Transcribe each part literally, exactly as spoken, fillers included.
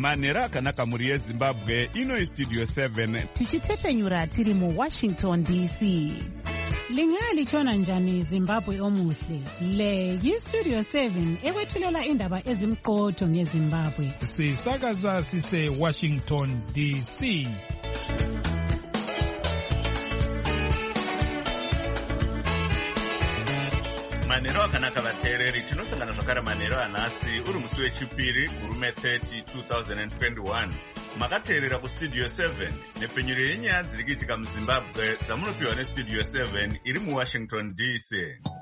manhero akanaka mhuri yezimbabwe. Ino Studio seven tichitefenyura tiri mu Washington D C. Lingali njani Zimbabwe omuhle. Le yi Studio seven ekwethulela indaba ezimqotho ngeZimbabwe. Sisakaza sise Washington D C. Manhero akanaka vateereri, tinosangana zvakare manhero anhasi uri musi wechipiri kurume thirty twenty twenty-one. Makateerera kustudio seven nepfenyuro yenyaya dziri kuitika muZimbabwe dzamunopiwa nestudio seven iri muWashington D C.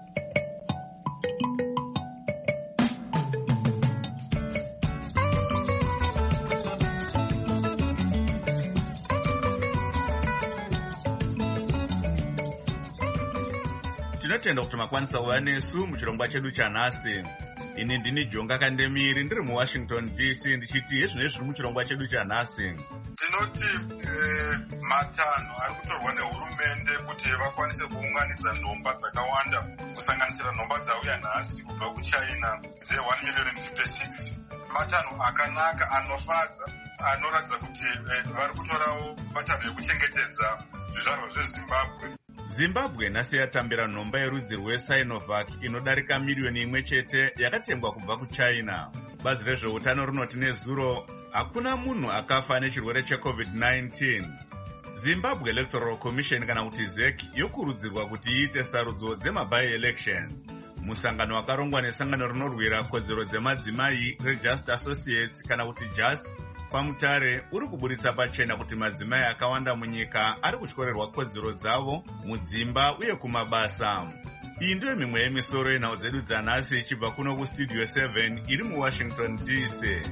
Tinotenda kuti makwanisa kuva nesu muchirongwa chedu chanhasi. Ini ndini Jonga Kandemiri ndiri muWashington D C ndichiti yezvino zviri muchirongwa chedu chanhasi. Tinoti eh, matanho ari kutorwa nehurumende kuti vakwanise kuunganidza nhomba dzakawanda kusanganisira nhomba dzauya nhasi kubva kuChina dze one million fifty-six. Matanho akanaka anofadza anoratidza kuti eh, vari kutorawo matanho ekuchengetedza zvizvarwa zveZimbabwe. Zimbabwe nhasi yatambira nhomba yerudzi rweSinovac inodarika miriyoni imwe chete yakatengwa kubva kuChina. Bazi rezveutano rinoti nezuro hakuna munhu akafa nechirwere checovid nineteen. Zimbabwe Electoral Commission kana kuti Z E C yokurudzirwa kuti iite sarudzo dzemabi-elections. Musangano wakarongwa nesangano rinorwira kodzero dzemadzimai reJust Associates kana kuti J A S pamutare uri kuburitsa pachena kuti madzimai akawanda munyika ari kutyorerwa kodzero dzavo mudzimba uye kumabasa. Iyi ndiyo mimwe yemisoro yenhau dzedu dzanhasi ichibva kuno kustudio seven iri muWashington D C.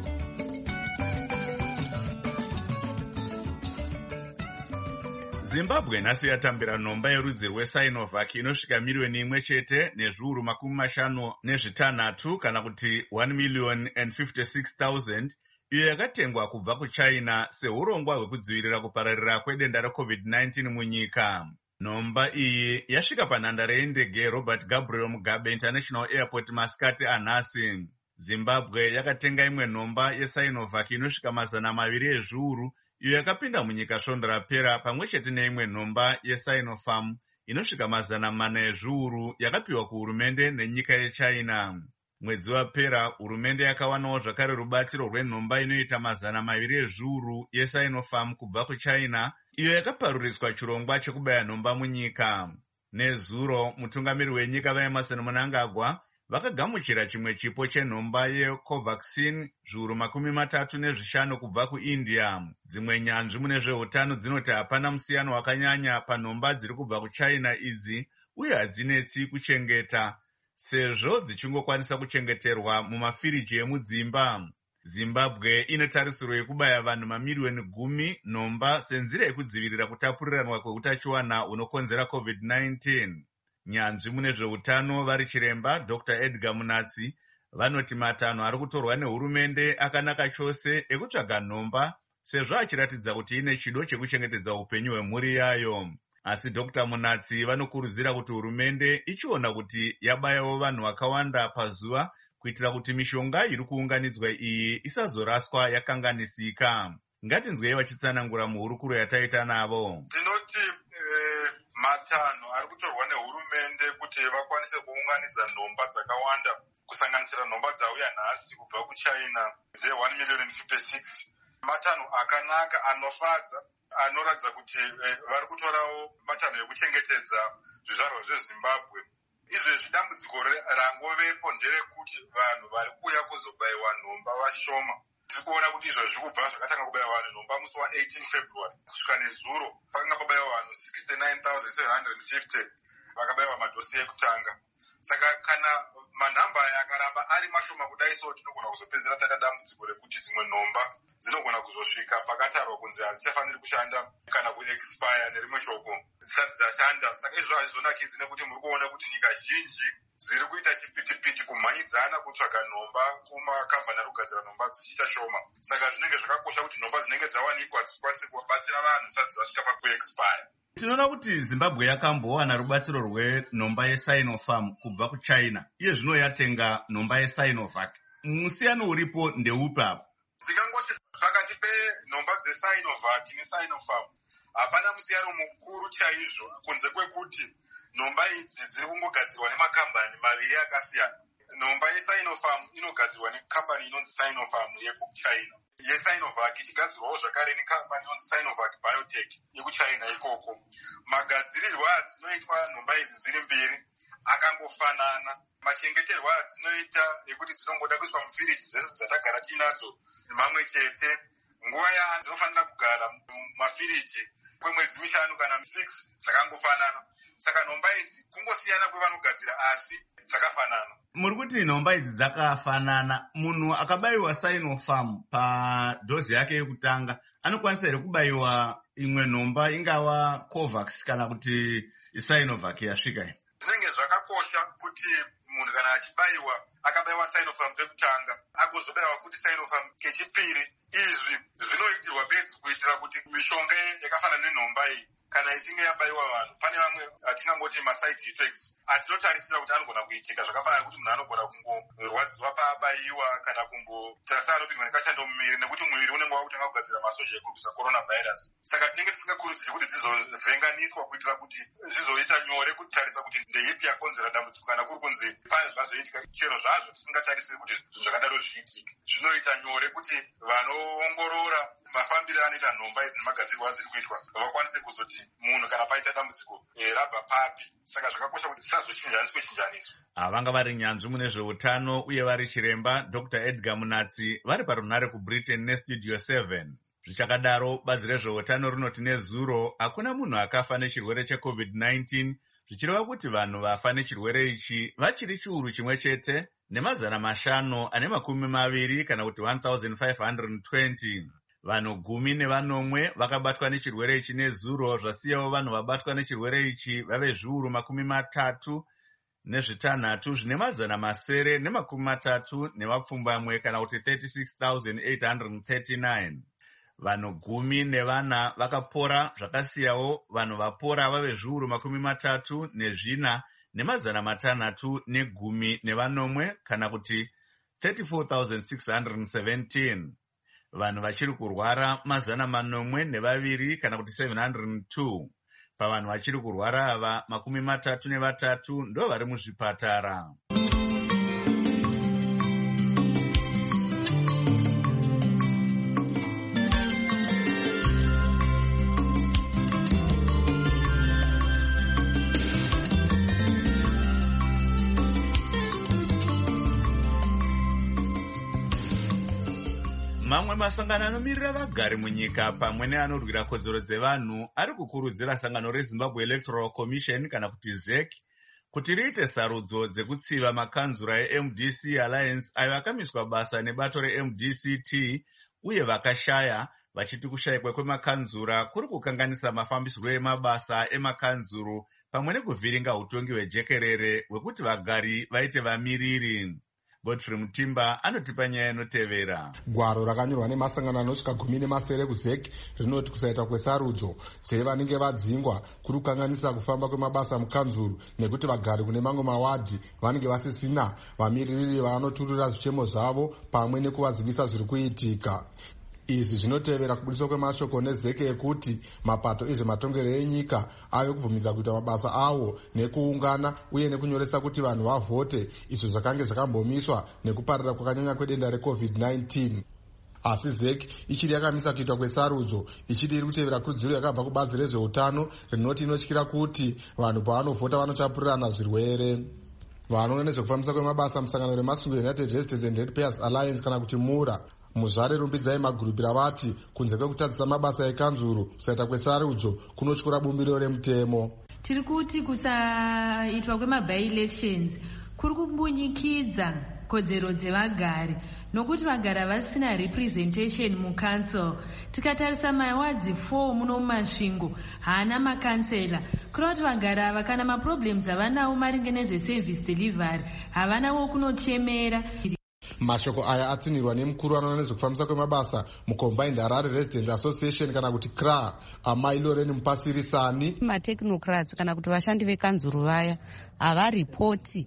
Zimbabwe nhasi yatambira nhomba yerudzi rweSinovac inosvika miriyoni imwe chete nezviuru makumi mashanu nezvitanhatu kana kuti one million and fifty-six thousand iyo yakatengwa kubva kuChina seurongwa hwekudzivirira kupararira kwedenda recovid nineteen munyika. Nhomba iyi yasvika panhandare yendege Robert Gabriel Mugabe International Airport masikati anhasi. Zimbabwe yakatenga imwe nhomba yeSinovac inosvika mazana maviri ezviuru iyo yakapinda munyika svondo rapera pamwe chete neimwe nhomba yeSinopharm inosvika mazana mana ezviuru yakapiwa kuhurumende nenyika yeChina. Mwedzi wapera hurumende yakawanawo zvakare rubatsiro rwenhomba inoita mazana maviri ezviuru yeSinopharm kubva kuChina iyo yakaparuriswa chirongwa chekubaya nhomba munyika. Nezuro mutungamiri wenyika vaEmmerson Mnangagwa vakagamuchira chimwe chipo chenhomba yeCovaxin zviuru makumi matatu nezvishanu kubva kuIndia. Dzimwe nyanzvi mune zveutano dzinoti hapana musiyano wakanyanya panhomba dziri kubva kuChina idzi uye hadzinetsi kuchengeta sezvo dzichingokwanisa kuchengeterwa mumafiriji emudzimba. Zimbabwe inotarisirwa yekubaya vanhu mamiriyoni gumi nhomba senzira yekudzivirira kutapuriranwa kweutachiwana hunokonzera covid nineteen. Nyanzvi mune zveutano vari chiremba Doctor Edgar Munatsi vanoti matanho ari kutorwa nehurumende akanaka chose ekutsvaga nhomba sezvo achiratidza kuti ine chido chekuchengetedza upenyu hwemhuri yayo. Asi Doctor Munatsi vanokurudzira kuti hurumende ichiona kuti yabayawo vanhu vakawanda pazuva kuitira kuti mishonga iri kuunganidzwa iyi isazoraswa yakanganisika. Ngatinzwei vachitsanangura muhurukuro yataita navo. Tinoti eh, matanho ari kutorwa nehurumende kuti vakwanise kuunganidza nhomba dzakawanda kusanganisira nhomba dzauya nhasi kubva kuChina dze one million and fifty-six. Matanho akanaka anofadza anoratidza kuti eh, vari kutorawo matanho ekuchengetedza zvizvarwa zveZimbabwe. Izvezvi dambudziko rangovepo nderekuti vanhu vari kuuya kuzobayiwa nhomba vashoma. Tiri kuona kuti izvo zviri kubva zvakatanga kubayiwa vanhu nhomba musi wa-eighteen February kusvika nezuro pakanga pabayiwa vanhu sixty-nine thousand seven hundred fifty vakabayiwa madhosi ekutanga. Saka kana manhamba aya akaramba ari mashoma kudai so tinogona kuzopedzera taita dambudziko rekuti dzimwe nhomba dzinogona kuzosvika pakatarwa kunzi hadzichafaniri kushanda kana kuexpire nerimwe shoko dzisati dzashanda. Saka izvo hazvizonakidzi nekuti muri kuona kuti nyika zhinji dziri kuita chipitipiti kumhanyidzana kutsvaga nhomba kumakambani ari kugadzira nhomba dzichiita shoma. Saka zvinenge zvakakosha kuti nhomba dzinenge dzawanikwa dzikwanise kuvabatsira vanhu dzisati dzasvika pakuexpire. Tinoona kuti Zimbabwe yakambowana rubatsiro rwenhomba yeSinopharm kubva kuChina. Iye zvino yatenga nhomba yeSinovac. Musiyano uripo ndeupi apa? Tikangoti pakati penhomba dzeSinovac neSinopharm hapana musiyano mukuru chaizvo, kunze kwekuti nhomba idzi dziri kungogadzirwa nemakambani maviri akasiyana. Nhomba yeSinopharm inogadzirwa nekambani inonzi Sinopharm yekuchina, yeSinovac ichigadzirwawo zvakare nekambani inonzi Sinovac Biotech yekuchina ikoko. Magadzirirwo adzinoitwa nhomba idzi dziri mbiri akangofanana. Machengeterwo adzinoita ekuti dzinongoda kuiswa mufiriji dzese dzatagara tinadzo mamwe chete. Nguva yadzo dzinofanira kugara mumafiriji kwemwedzi mishanu kana six dzakangofanana. Saka nhomba idzi kungosiyana kwevanogadzira asi dzakafanana. Muri kuti nhomba idzi dzakafanana, munhu akabayiwa Sinopharm padhozi yake yekutanga anokwanisa here kubayiwa imwe nhomba ingava Covax kana kuti Sinovac yasvika here? Zvinenge zvakakosha kuti munhu kana achibayiwa akabayiwa Sinopharm pekutanga agozobayiwa futi Sinopharm kechipiri. Izvi zvinoitirwa bedzi kuitira kuti mishonga yakafanana nenhomba iyi kana ichinge yabayiwa vanhu, pane vamwe atingangoti maside effects atinotarisira kuti anogona kuitika, zvakafanana kuti munhu anogona kungorwadziwa paabayiwa kana kumbotarisa anopindwa nekashando mumuviri, nekuti muviri unenge wakutanga kugadzira masozha ekurwisa coronavirus. Saka tinenge tisingakurudziri kuti dzizovhenganiswa kuitira kuti zvizoita nyore kutarisa kuti ndeipi yakonzera dambudziko, kana kuri kunzi pane zvazoitika chero zvazvo tisingatarisiri kuti zvinhu zvakadaro zviitike. Zvinoita nyore kuti vanoongorora mafambiro anoita nhomba idzi nemagadzirwo adziri kuitwa vakwanise kuzoti munhu kana paita dambudziko rabva papi. Saka zvakakosha kuti dzisazochinjaniswe chinjaniso. Vanga vari nyanzvi mune zveutano uye vari chiremba Doctor Edgar Munatsi vari parunhare kuBritain neStudio seven. Zvichakadaro, bazi rezveutano rinoti nezuro hakuna munhu akafa nechirwere checovid nineteen, zvichireva kuti vanhu vafa nechirwere ichi vachiri chiuru chimwe chete nemazana mashanu ane makumi maviri kana kuti one thousand five hundred twenty. Vanhu gumi nevanomwe vakabatwa nechirwere ichi nezuro, zvasiyawo vanhu vabatwa nechirwere ichi vave zviuru makumi matatu nezvitanhatu zvine mazana masere nemakumi matatu nevapfumbamwe kana kuti thirty-six thousand eight hundred thirty-nine. Vanhu gumi nevana vakapora, zvakasiyawo vanhu vapora vave zviuru makumi matatu nezvina nemazana matanhatu negumi nevanomwe kana kuti thirty-four thousand six hundred seventeen. Vanhu vachiri kurwara mazana manomwe nevaviri kana kuti seven hundred two. Pavanhu vachiri kurwara ava makumi matatu nevatatu ndo vari muzvipatara. Mamwe masangano anomirira vagari munyika pamwe neanorwira kodzero dzevanhu ari kukurudzira sangano reZimbabwe Electoral Commission kana kuti Z E C kuti riite sarudzo dzekutsiva makanzura eM D C Alliance ayo akamiswa basa nebato reM D C T uye vakashaya, vachiti kushayikwa kwemakanzura kuri kukanganisa mafambisiro emabasa emakanzuru pamwe nekuvhiringa utongi hwejekerere hwekuti vagari vaite vamiriri. Godfrey Mutimba anotipa nyaya inotevera. Gwaro rakanyorwa nemasangano anosvika gumi nemasere kuZ E C rinoti kusaita kwesarudzo dzevanenge vadzingwa kuri kukanganisa kufamba kwemabasa mukanzuru nekuti vagari kune mamwe mawadhi vanenge vasisina vamiririri vanoturira zvichemo zvavo pamwe nekuvazivisa zviri kuitika. Izvi zvinotevera kubudiswa kwemashoko neZ E C ekuti mapato ezvematongero enyika ave kubvumidza kuita mabasa awo nekuungana uye nekunyoresa kuti vanhu vavhote, izvo zvakange zvakambomiswa nekuparira kwakanyanya kwedenda recovid nineteen. Asi Z E C ichiri yakamisa kuitwa kwesarudzo, ichiti iri kutevera kurudziro yakabva kubazi rezveutano rinoti inotyira kuti vanhu pavanovhota vanotapurirana zvirwere. Vanoona nezvekufambisa kwemabasa musangano remasungo United Residents and Ratepayers Alliance kana kuti MURA muzvare rumbidzai magurupira vati kunze kwekutadzisa mabasa ekanzuru kusaita kwesarudzo kunotyora bumbiro remutemo. Tiri kuti kusaitwa kwemaby elections kuri kubunyikidza kodzero dzevagari nokuti vagari vasina representation mucouncil. Tikatarisa mawadzi four muno mumasvingo haana makansela, kureva kuti vagari ava kana maproblems avanawo maringe nezveservice delivery havanawo kunochemera. Mashoko aya atsinirwa nemukuru anoona nezvekufambisa kwemabasa muCombined Harare Residents Association kana kuti C R A, Amai Lorraine Mupasirisani. Matechnocrats kana kuti vashandi vekanzuru vaya havaripoti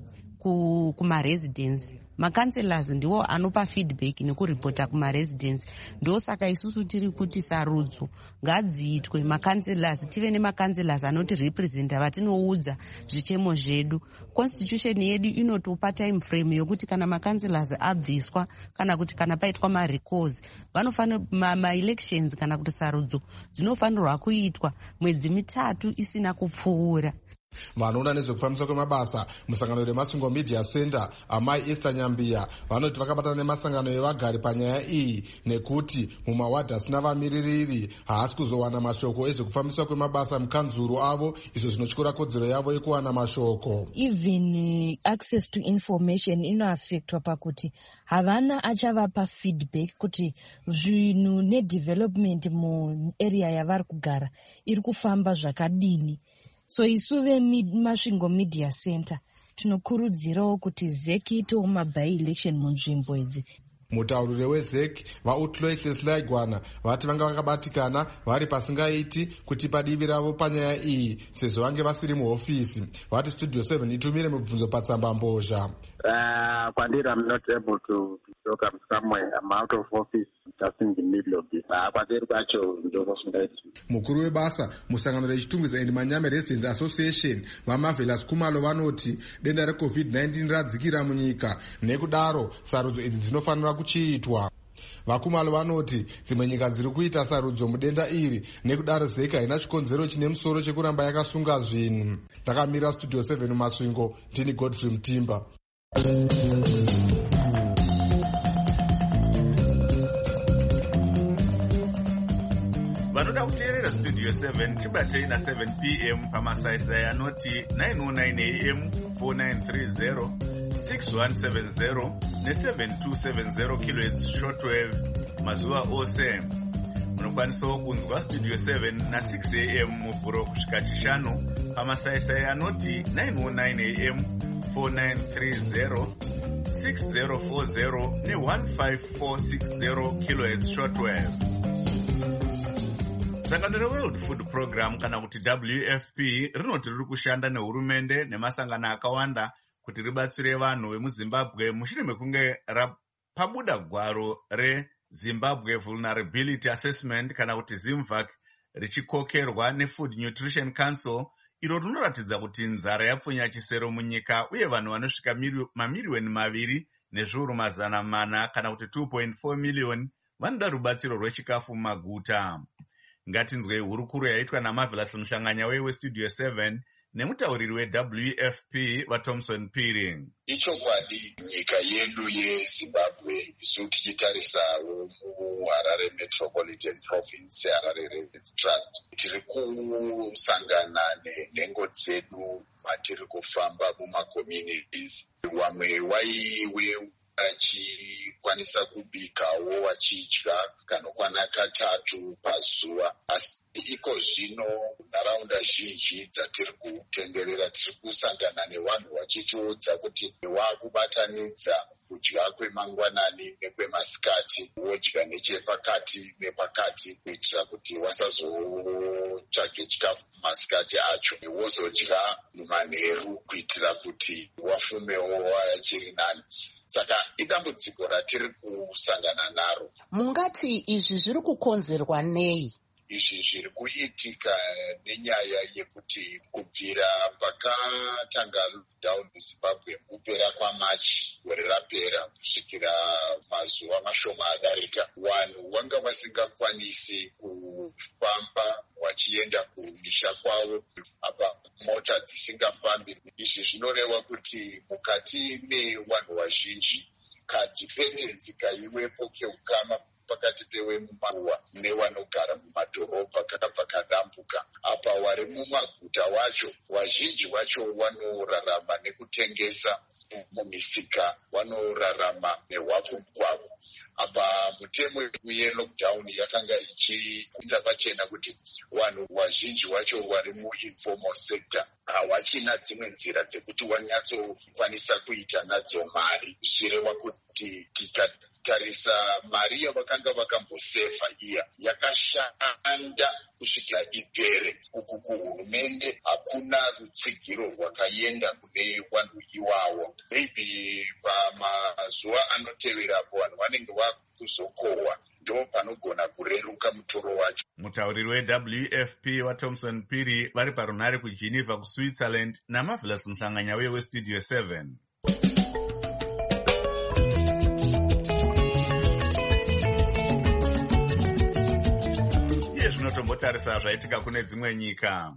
kumaresidence. Makanselas ndiwo anopa feedback nekuripota kumaresidence. Ndo saka isusu tiri kuti sarudzo ngadziitwe makanselas, tive nemakanselas anoti representa vatinoudza zvichemo zvedu. Constitution yedu inotopa time frame yokuti kana makanselas abviswa kana kuti kana paitwa marecalls vanofanira ma-elections kana kuti sarudzo dzinofanirwa kuitwa mwedzi mitatu isina kupfuura. Vanoona nezvekufambiswa kwemabasa musangano reMasingo Media Center, amai Esther Nyambia, vanoti vakabatana nemasangano evagari panyaya iyi nekuti mumawadhi asina vamiririri haasi kuzowana mashoko ezvekufambiswa kwemabasa mukanzuru avo, izvo zvinotyora kodzero yavo yekuwana mashoko. Even uh, access to information inoaffectwa pakuti havana achavapa feedback kuti zvinhu nedevelopment mu area yavari kugara iri kufamba zvakadini. So isuve Masvingo Media Center tinokurudzirawo kuti Z E C itowo mabai election munzvimbo idzi. Mutauriri weZ E C vaUtloy Hleslaigwana vati vanga vakabatikana vari pasingaiti kuti padivi ravo panyaya iyi sezvo vange vasiri muhofisi. Vati Studio seven itumire mubvunzo patsamba mbozha. Uh, Kwandiri, I'm not able to talk. I'm somewhere. I'm out of office just in the middle of this. Uh, Kwandiri kwacho ndoko sungaiti. Mukuru webasa musangano rechitungwiza and Manyame Residents Association vaMarvelous Kumalo vanoti denda reCovid nineteen radzikira munyika, nekudaro sarudzo idzi dzinofanira kuchiitwa. Vakumalo vanoti dzimwe nyika dziri kuita sarudzo mudenda iri, nekudaro Z E C haina chikonzero chine musoro chekuramba yakasunga zvinhu. Ndakamira Studio seven Masvingo, ndini Godfrey Mutimba. Vanoda kuteerera Studio seven tibatei na seven p m pamasaisai anoti nine oh nine a m, four nine three zero, six one seven zero ne seven two seven zero kilohertz shortwave mazuva ose. Munokwanisawo kunzwa Studio seven na six a m muvhuro kusvika chishanu pamasaisai anoti nine oh nine a m, four nine three zero, six zero four zero ne one five four six zero kilohertz shortwave. Sangano reWorld Food Program kana kuti W F P rinoti riri kushanda nehurumende nemasangano akawanda kuti ribatsire vanhu vemuZimbabwe mushure mekunge rapabuda gwaro reZimbabwe Vulnerability Assessment kana kuti ZIMVAC richikokerwa neFood Nutrition Council, iro rinoratidza kuti nzara yapfunya chisero munyika uye vanhu vanosvika mamiliyoni maviri nezviuru mazana mana kana kuti two point four million vanoda rubatsiro rwechikafu mumaguta. Ngatinzwe hurukuru yaitwa naMarvelous Muhlanganya weStudio seven nemutauriri weW F P vaThomson Phiri. Ichokwadi nyika yedu yeZimbabwe isu tichitarisawo muHarare Metropolitan Province, Harare Residents Trust, tiri kusangana nenhengo dzedu matiri kufamba mumacommunities. Wamwe waiwe achikwanisa kubikawo wachidya kanokwana katatu pazuva, asi iko zvino nharaunda zhinji dzatiri kutenderera tiri kusangana nevanhu vachitiudza kuti wakubatanidza kudya kwemangwanani nekwemasikati, wodya nechepakati nepakati kuitira kuti wasazotsvage chikafu masikati acho, wozodya mumanheru kuitira kuti wafumewo wachiri nani. Saka idambudziko ratiri kusangana naro. Mungati izvi zviri kukonzerwa nei? Izvi zviri kuitika nenyaya yekuti kubvira pakatanga lockdown muZimbabwe kupera kwaMachi gore rapera kusvikira mazuva mashoma adarika, vanhu vanga vasingakwanisi kufamba vachienda kumisha kwavo, apa mota dzisingafambi. Izvi zvinoreva kuti mukati mevanhu vazhinji kadhipendensi kaiwepo keugama pakati pewemumaruwa nevanogara mumadhorobha kakabva kadambuka. Apa vari mumaguta wacho vazhinji vacho vanorarama nekutengesa mumisika, vanorarama nehwafu kwavo. Apa mutemo yelockdown yakanga ichiudza pachena kuti vanhu vazhinji vacho vari muinformal sector havachina dzimwe nzira dzekuti wanyatsokwanisa kuita nadzo mari, zvireva kuti tika kutarisa mari yavakanga vakambosefa iya yakashanda kusvikira ipere. Uku kuhurumende hakuna rutsigiro rwakaenda kune vanhu iwawo. Maybe pamazuva anoteverapo vanhu vanenge vakuzokohwa, ndo panogona kureruka mutoro wacho. Mutauriri we-W F P waThomson Phiri vari parunhare kuGeneva kuSwitzerland naMarvelous Mhlanganya uye weStudio seven. Iye zvinotombotarisa zvaitika kune dzimwe nyika.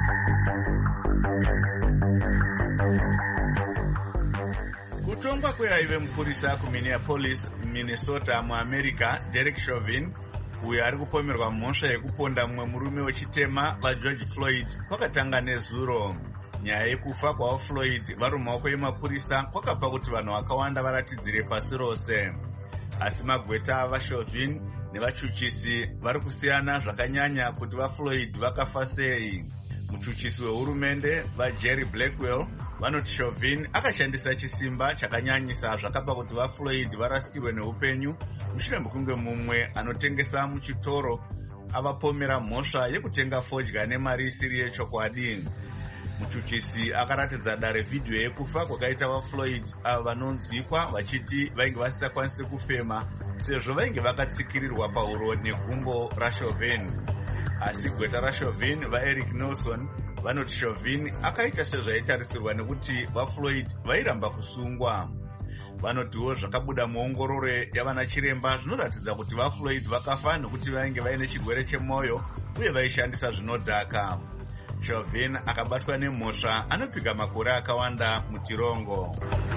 Kutongwa kweaive mupurisa kuMinneapolis, Minnesota muAmerica, Derek Chauvin, uyo ari kupomerwa mhosva yekuponda mumwe murume wechitema vaGeorge Floyd, kwakatanga nezuro. Nyaya yekufa kwaFloyd vari mumaoko emapurisa kwakapa kuti vanhu vakawanda varatidzire pasi rose. Asi magweta avaChauvin nevachuchisi vari kusiyana zvakanyanya kuti vaFloyd vakafa sei. Muchuchisi wehurumende vaJerry Blackwell vanoti Chauvin akashandisa chisimba chakanyanyisa zvakapa kuti vaFloyd varasikirwe neupenyu mushure mekunge mumwe anotengesa muchitoro avapomera mhosva yekutenga fodya nemari isiri yechokwadi. Muchuchisi akaratidza dare vhidhiyo yekufa kwakaita vaFloyd ava vanonzwikwa vachiti vainge vasisakwanisi kufema sezvo vainge vakatsikirirwa pahuro negumbo raChauvin. Asi gweta raChauvin vaEric Nelson vanoti Chauvin akaita sezvaitarisirwa nekuti vaFloyd vairamba kusungwa. Vanotiwo zvakabuda muongororo yavana chiremba zvinoratidza kuti vaFloyd vakafa nekuti vainge vaine chirwere chemwoyo uye vaishandisa zvinodhaka. Chauvin akabatwa nemhosva anopika makore akawanda mutirongo.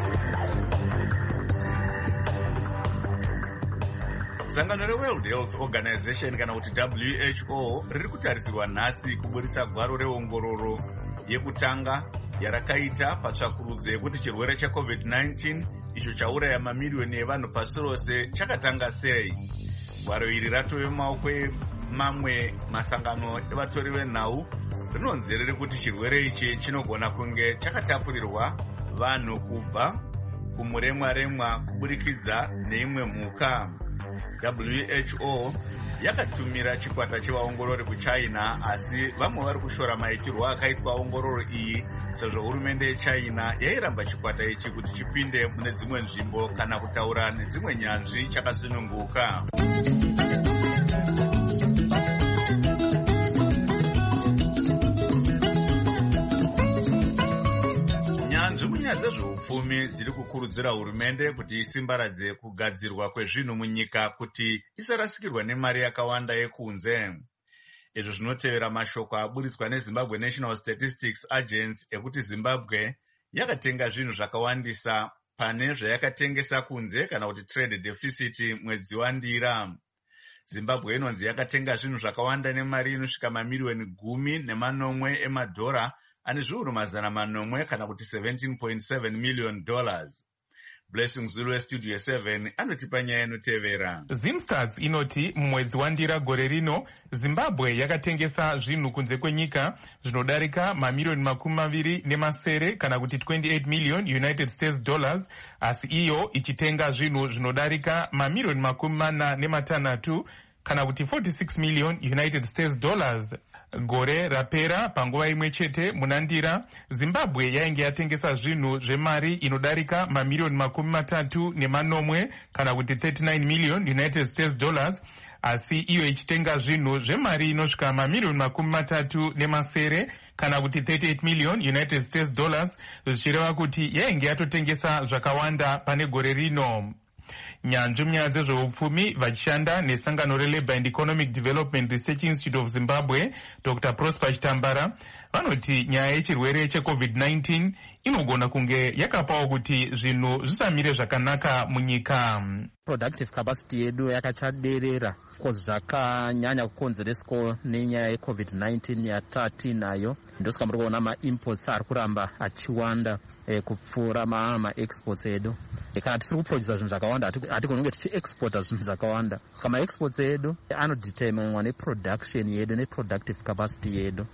Sangano reWorld Health Organization kana kuti W H O riri kutarisirwa nhasi kuburitsa gwaro reongororo yekutanga yarakaita patsvakurudzo yekuti chirwere cheCovid nineteen icho chauraya mamiliyoni evanhu pasi rose chakatanga sei. Gwaro iri ratove mumaoko emamwe masangano evatori venhau rinonzi riri kuti chirwere ichi chinogona kunge chakatapurirwa vanhu kubva kumuremwaremwa kuburikidza neimwe mhuka. W H O yakatumira chikwata chevaongorori kuChina, asi vamwe vari kushora maitirwo akaitwa ongororo iyi sezvo hurumende yeChina yairamba chikwata ichi kuti chipinde mune dzimwe nzvimbo kana kutaura nedzimwe nyanzvi chakasununguka. Nyanzvi munyaya dzezveupfumi dziri kukurudzira hurumende kuti isimbaradze kugadzirwa kwezvinhu munyika kuti isarasikirwa nemari yakawanda yekunze. Izvo zvinotevera mashoko aburitswa neZimbabwe National Statistics Agency ekuti Zimbabwe yakatenga zvinhu zvakawandisa pane zvayakatengesa kunze kana kuti trade deficit mwedzi wandira. Zimbabwe inonzi yakatenga zvinhu zvakawanda nemari inosvika mamiliyoni gumi nemanomwe emadhora ane zviuru mazana manomwe kana kuti seventeen point seven million dollars. Blessing Zulu Studio seven anotipa nyaya inotevera. Zimstats inoti mumwedzi wandira gore rino Zimbabwe yakatengesa zvinhu kunze kwenyika zvinodarika mamiliyoni makumi maviri nemasere kana kuti twenty-eight million United States dollars, asi iyo ichitenga zvinhu zvinodarika mamiliyoni makumi mana nematanhatu kana kuti forty-six million United States dollars. Gore rapera panguva imwe chete munandira Zimbabwe yainge yatengesa zvinhu zvemari inodarika mamiliyoni makumi matatu nemanomwe kana kuti thirty-nine million United States dollars, asi iyo ichitenga zvinhu zvemari inosvika mamiliyoni makumi matatu nemasere kana kuti thirty-eight million United States dollars, zvichireva kuti yainge yatotengesa zvakawanda pane gore rino. Nyanzvi munyaya dzezveupfumi vachishanda nesangano reLabour and Economic Development Research Institute of Zimbabwe, Doctor Prosper Chitambara, vanoti nyaya yechirwere cheCovid nineteen inogona kunge yakapawo kuti zvinhu zvisamire zvakanaka munyika. Productive capacity yedu yakachaderera cause zvakanyanya kukonzereswa nenyaya yeCovid nineteen yatinayo. Ndosaka muri kuona ma-imports ari kuramba achiwanda eh, kupfuura ma-exports edu. Kana tisiri kuproduce zvinhu zvakawanda hatigoni kunge tichiexporta zvinhu zvakawanda. Saka ma-exports edu anodeterminwa neproduction yedu neproductive capacity yedu.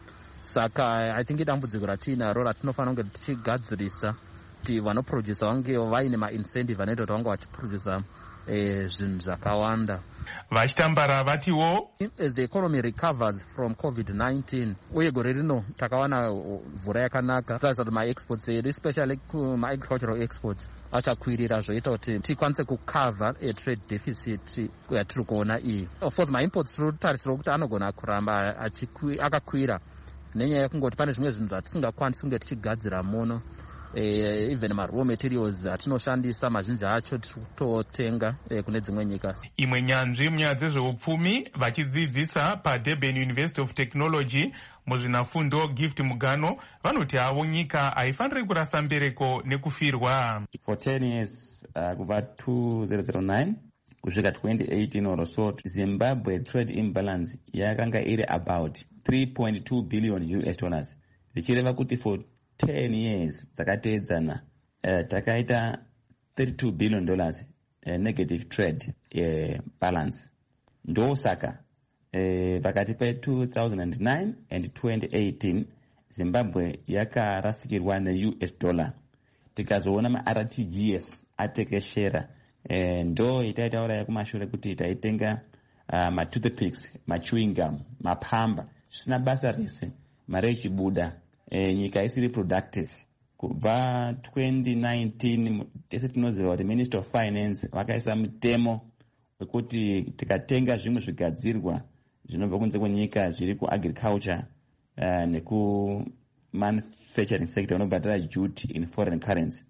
Saka I think idambudziko ratinaro ratinofanira kunge tichigadzirisa kuti vanoproducer vange vaine ma-incentive vanoita kuti vange vachiproducer zvinhu zvakawanda. Vachitambara vatiwo, as the economy recovers from covid nineteen uye gore rino takawana mvura yakanaka, taisa kuti maexports edu especially maagricultural exports achakwirira zvoita kuti tikwanise kucover a trade deficit yatiri kuona iyi. Of course maimports tiri kutarisira kuti anogona kuramba akakwira nenyaya yekungoti pane zvimwe zvinhu zvatisingakwanisi kunge tichigadzira muno. Uh, even ma-raw materials atinoshandisa mazhinji acho totenga uh, kune dzimwe nyika. Imwe nyanzvi munyaya dzezveupfumi vachidzidzisa paDurban University of Technology muzvinafundo Gift Mugano vanoti havo nyika haifaniri kurasa mbereko nekufirwa. For ten years uh, kubva two thousand nine kusvika twenty eighteen or so, Zimbabwe trade imbalance yakanga iri about three point two billion U S dollars, zvichireva kuti for ten years dzakateedzana uh, takaita thirty-two billion dollars uh, negative trade uh, balance. Ndosaka uh, pakati pe two thousand nine and twenty eighteen Zimbabwe yakarasikirwa ne-U S dollar. Tikazoona ma-R T G S atekeshera uh, ndo itaitaura kumashure kuti taitenga uh, ma-toothpicks, ma-chewing gum, mapamba zvisina basa rese, mari ichibuda. E, nyika isiri productive. Kubva twenty nineteen tese tinoziva kuti Minister of Finance vakaisa mutemo wekuti tikatenga zvimwe zvigadzirwa zvinobva kunze kwenyika zviri kuagriculture uh, neku manufacturing sector unobhadhara duty in foreign currency.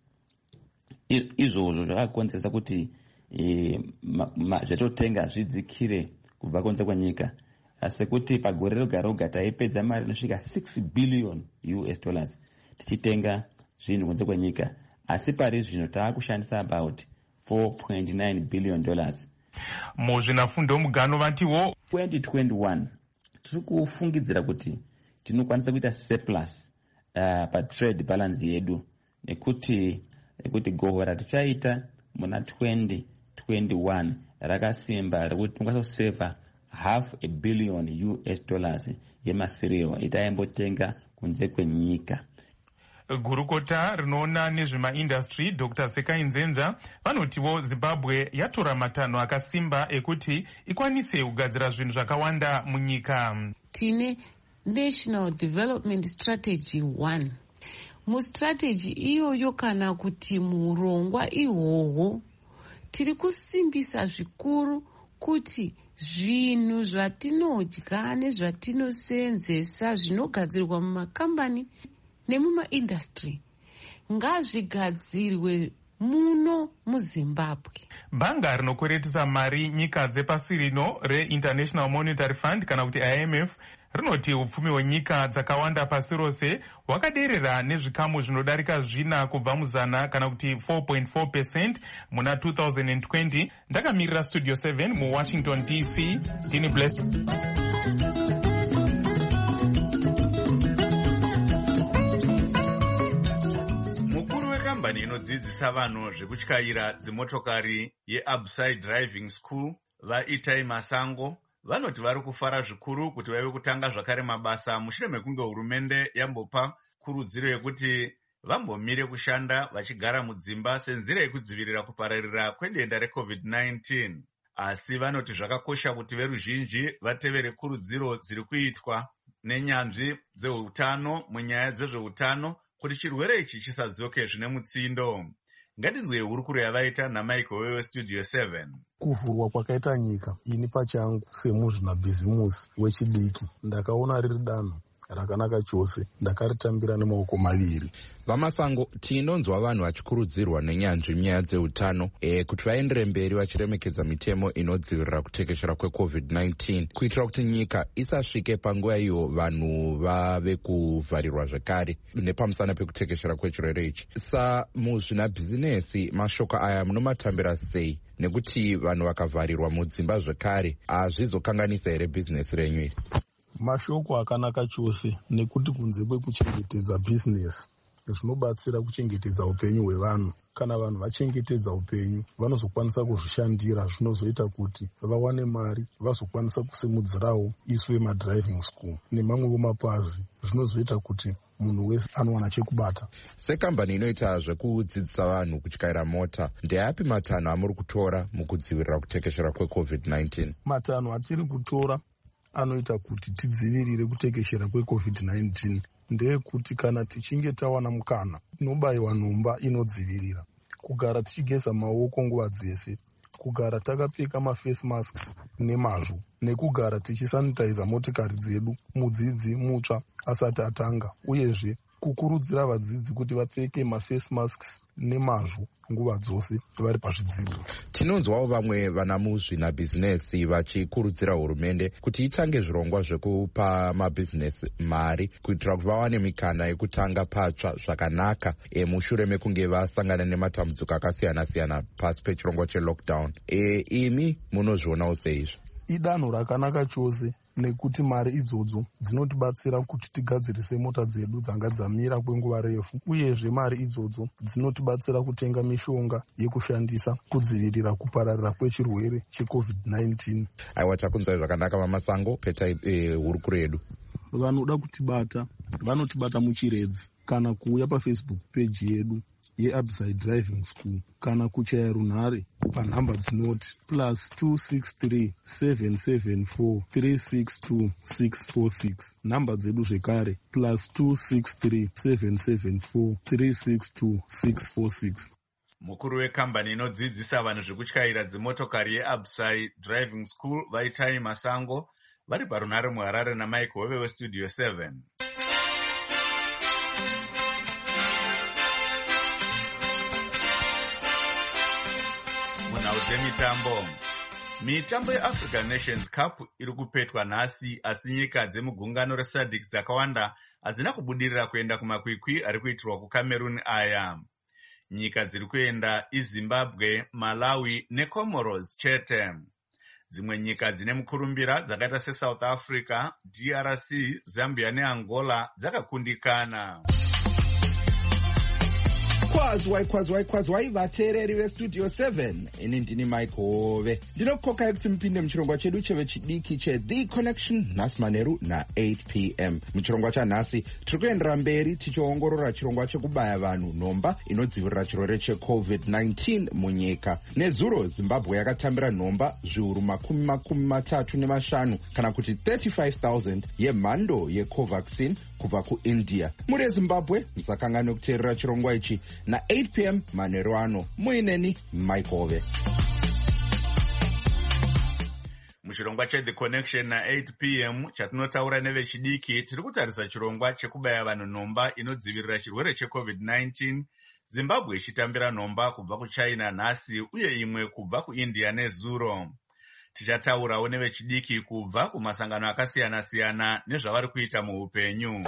Izvozvo zvakakonzeresa kuti e, zvatotenga zvidzikire kubva kunze kwenyika. Sekuti pagore roga roga taipedza mari inosvika six billion U S dollars tichitenga zvinhu kunze kwenyika, asi pari zvino taakushandisa about four point nine billion dollars. Muzvinafundo Mugano vatiwo twenty twenty-one tiri kufungidzira kuti tinokwanisa kuita surplus uh, pa trade balance yedu, nekuti nekuti gohwo ratichaita muna twenty twenty-one rakasimba rekuti tinokwanisa kuseva half a billion U S dollars yemasiriwa itaimbotenga kunze kwenyika. Gurukota rinoona nezvemaindustry Doctor Sekai Nzenza vanotiwo Zimbabwe yatora matanho akasimba ekuti ikwanise kugadzira zvinhu zvakawanda munyika. Tine National Development Strategy one. Mustrategy iyoyo kana kuti murongwa ihwohwo tiri kusimbisa zvikuru kuti zvinhu zvatinodya nezvatinosenzesa zvinogadzirwa mumakambani nemumaindustry ngazvigadzirwe muno muZimbabwe. Bhanga rinokweretesa mari nyika dzepasi rino reInternational Monetary Fund kana kuti I M F rinoti upfumi hwenyika dzakawanda pasi rose hwakaderera nezvikamu zvinodarika zvina kubva muzana kana kuti four point four percent muna two thousand twenty. Ndakamirira Studio seven muWashington D C. Ndini Blessed. Kambani inodzidzisa vanhu zvekutyaira dzimotokari yeAbsai Driving School vaItai Masango vanoti vari kufara zvikuru kuti vaive kutanga zvakare mabasa mushure mekunge hurumende yambopa kurudziro yekuti vambomire kushanda vachigara mudzimba senzira yekudzivirira kupararira kwedenda recovid nineteen. Asi vanoti zvakakosha kuti veruzhinji vatevere kurudziro dziri kuitwa nenyanzvi dzeutano munyaya dzezveutano kuti chirwere ichi chisadzoke zvine mutsindo. Ngatinzwe hurukuro yavaita naMichael wewe Studio seven. Kuvhurwa kwakaita nyika ini pachangu semuzvinabhizimusi wechidiki ndakaona riri danho rakanaka chose, ndakaritambira nemaoko maviri. Vamasango, tinonzwa vanhu vachikurudzirwa nenyanzvi nyaya dzeutano e, kuti vaendere mberi vachiremekedza mitemo inodzivirira kutekeshera kwecovid nineteen kuitira kuti nyika isasvike panguva iyo vanhu vave kuvharirwa zvekare nepamusana pekutekeshera kwechirwere ichi. Sa muzvinabhizinesi mashoko aya munomatambira sei, nekuti vanhu vakavharirwa mudzimba zvekare hazvizokanganisa here bhizinesi renyu iri? Mashoko akanaka chose, nekuti kunze kwekuchengetedza bhizinesi zvinobatsira kuchengetedza upenyu hwevanhu. Kana vanhu vachengetedza upenyu vanozokwanisa kuzvishandira, zvinozoita kuti vawane mari vazokwanisa kusimudzirawo isu vemadriving school nemamwewo mapazi, zvinozoita kuti munhu wese anowana chekubata. Sekambani inoita zvekudzidzisa vanhu kutyaira mota, ndeapi matanho amuri kutora mukudzivirira kutekeshera kwecovid nineteen? Matanho atiri kutora anoita kuti tidzivirire kutekeshera kwecovid nineteen ndeyekuti kana tichinge tawana mukana tinobayiwa nhomba inodzivirira, kugara tichigeza maoko nguva dzese, kugara takapfeka maface masks nemazvo, nekugara tichisanitiza motikari dzedu mudzidzi mutsva asati atanga, uyezve kukurudzira vadzidzi kuti vapfeke maface masks nemazvo nguva dzose vari pazvidzidzo. Tinonzwawo vamwe vana muzvinabhizinesi vachikurudzira hurumende kuti itange zvirongwa zvekupa mabhizinesi mari kuitira kuti vawane mikana yekutanga patsva zvakanaka e, mushure mekunge vasangana nematambudziko akasiyana-siyana pasi pechirongwa chelockdown. E, imi munozvionawo seizvo? Idanho rakanaka chose, nekuti mari idzodzo dzinotibatsira kuti tigadzirise mota dzedu dzanga dzamira kwenguva refu, uyezve mari idzodzo dzinotibatsira kutenga mishonga yekushandisa kudzivirira kupararira kwechirwere checovid nineteen. Aiwa, takunzwai zvakanaka Mamasango, petai e, hurukuro yedu. Vanoda kutibata vanotibata muchiredzi kana kuuya pafacebook page yedu yeAbside Driving School kana kuchaya runhare panhamba dzinoti plus two six three seven seven four three six two six four six, nhamba dzedu zvekare plus two six three seven seven four three six two six four six. Mukuru wekambani inodzidzisa vanhu zvekutyaira dzimotokari yeAbside Driving School Vaitai Masango vari parunhare muHarare naMike Hove weStudio seven. Munhau dzemitambo. Mitambo yeAfrican Nations Cup iri kupetwa nhasi, asi nyika dzemugungano reSADC dzakawanda hadzina kubudirira kuenda kumakwikwi ari kuitirwa kuCameroon aya. Nyika dziri kuenda iZimbabwe, Malawi neComoros chete. Dzimwe nyika dzine mukurumbira dzakaita seSouth Africa, D R C, Zambia neAngola dzakakundikana. Kwazwai kwazwai kwazwai vateereri veStudio seven, ini ndini Mike Hove. Ndinokokai kuti mupinde muchirongwa chedu chevechidiki cheThe Connection nhasi manheru na-eight p m. Muchirongwa chanhasi tiri kuendera mberi tichiongorora chirongwa chekubaya vanhu nhomba inodzivirira chirwere checovid nineteen munyika. Nezuro Zimbabwe yakatambira nhomba zviuru makumi makumi matatu nemashanu kana kuti thirty-five thousand yemhando yeCovaxin kubva kuIndia. Muri eZimbabwe musakangane kuteerera chirongwa ichi na-eight p m manheru ano. Muineni Mike Hove. Muchirongwa cheThe Connection na-eight p m chatinotaura nevechidiki, tiri kutarisa chirongwa chekubaya vanhu nhomba inodzivirira chirwere checovid nineteen, Zimbabwe ichitambira nhomba kubva kuChina nhasi uye imwe kubva kuIndia nezuro. Tichataurawo nevechidiki kubva kumasangano akasiyana-siyana nezvavari kuita muupenyu.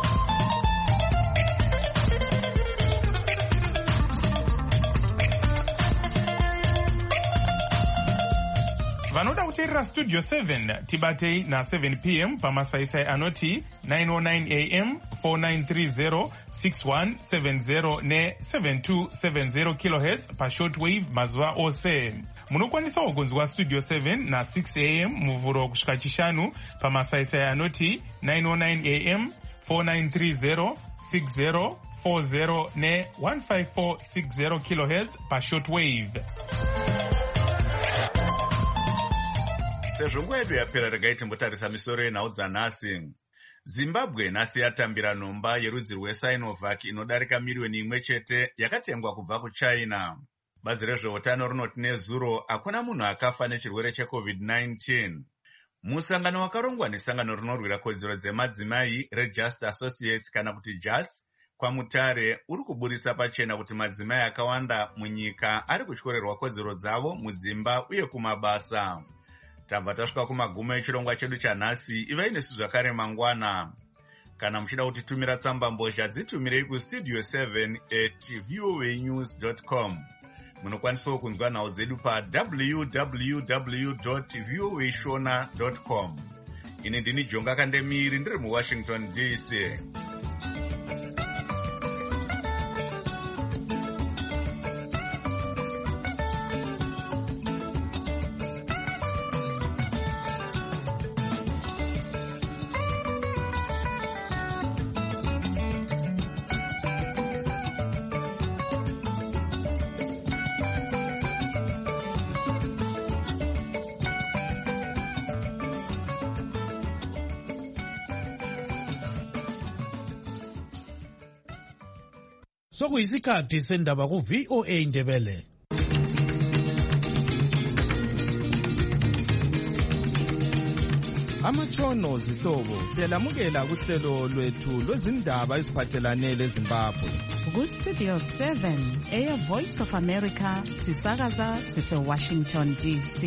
Vanoda kuteerera Studio seven tibatei na-seven p m pamasaisai anoti nine oh nine a m four nine three zero six one seven zero ne-seven two seven zero kilohertz pashortwave mazuva ose. Munokwanisawo kunzwa Studio seven na-six a m muvhuro kusvika chishanu pamasaisai anoti nine oh nine a m four nine three zero six zero four zero ne-one five four six zero kilohertz pashortwave. Sezvo nguva yedu yapera, regai timbotarisa misoro yenhau dzanhasi. Zimbabwe nhasi yatambira nhomba yerudzi rweSinovac inodarika miriyoni imwe chete yakatengwa kubva kuChina. Bazi rezveutano rinoti nezuro hakuna munhu akafa nechirwere checovid nineteen. Musangano wakarongwa nesangano rinorwira kodzero dzemadzimai reJust Associates kana kuti J A S kwaMutare uri kuburitsa pachena kuti madzimai akawanda munyika ari kutyorerwa kodzero dzavo mudzimba uye kumabasa. Tabva tasvika kumagumo echirongwa chedu chanhasi. Ivai nesu zvakare mangwana. Kana muchida kutitumira tsamba mbozha, dzitumirei kustudio seven at voa news dot com. Munokwanisawo kunzwa nhau dzedu pa w w w dot voa shona dot com. Ini ndini Jonga Kandemiri ndiri muWashington D C. Sokuyisikhathi sendaba ku V O A Indebele. Amatshono zihlobo siyalamukela kuhlelo lwethu lwezindaba eziphathelane leZimbabwe. Ku Studio seven, Air Voice of America, sisakaza sise Washington D C.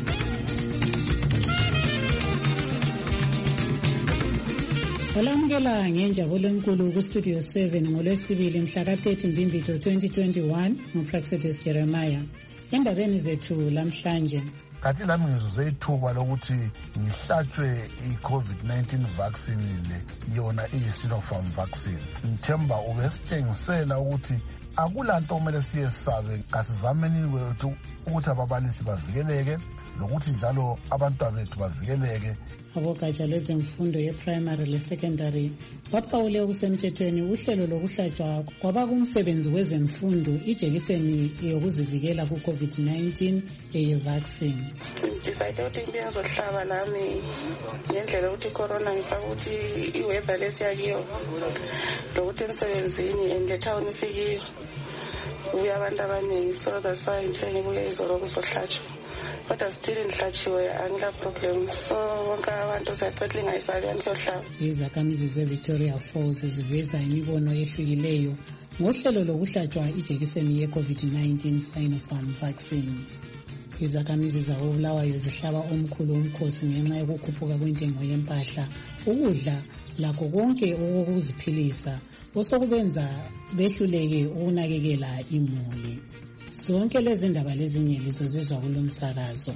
Olamukela ngenjabulo enkulu ku Studio seven ngolwesibili mhla ka thirty Mbimbitho twenty twenty-one nguPraxedis Jeremiah. Endabeni zethu lamhlanje, kathi lami ngizuze ithuba lokuthi ngihlatshwe i-COVID nineteen vaccine le yona iyi-Sinopharm vaccine. Ngithemba ubesitshengisela ukuthi akulanto okumele siyesabe, kasizameni kwethu ukuthi ababalisi bavikeleke lokuthi njalo abantwana bethu bavikeleke. Abogatsha lwezemfundo ye-primary le-secondary baphawule okusemthethweni uhlelo lokuhlatshwa kwabakumsebenzi wezemfundo ijekiseni yokuzivikela ku-COVID nineteen eye-vaccine. Decide ukuthi ngibe ngizohlaba nami ngendlela ukuthi i-corona ngifaka ukuthi i-weather lesiyakiyo lokuthi emsebenzini and le-town isikiyo kubuya abantu abaningi, so that's why ngithe ngibuye izolo kuzohlatshwa. Kodwa still ndihlatshiwe angila problem, so wonke abantu siyacela lingayisabi anisohlaba. Izakhamizi ze-Victoria Falls ziveza imibono ehlukileyo ngohlelo lokuhlatshwa ijekiseni ye-COVID nineteen Sinopharm vaccine. Izakhamizi zakoBulawayo zihlaba omkhulu umkhosi ngenxa yokukhuphuka kwentengo yempahla, ukudla lakho konke okuziphilisa osokubenza behluleke ukunakekela imuli. Zonke lezi ndaba lezinye lizozizwa kulomsakazo.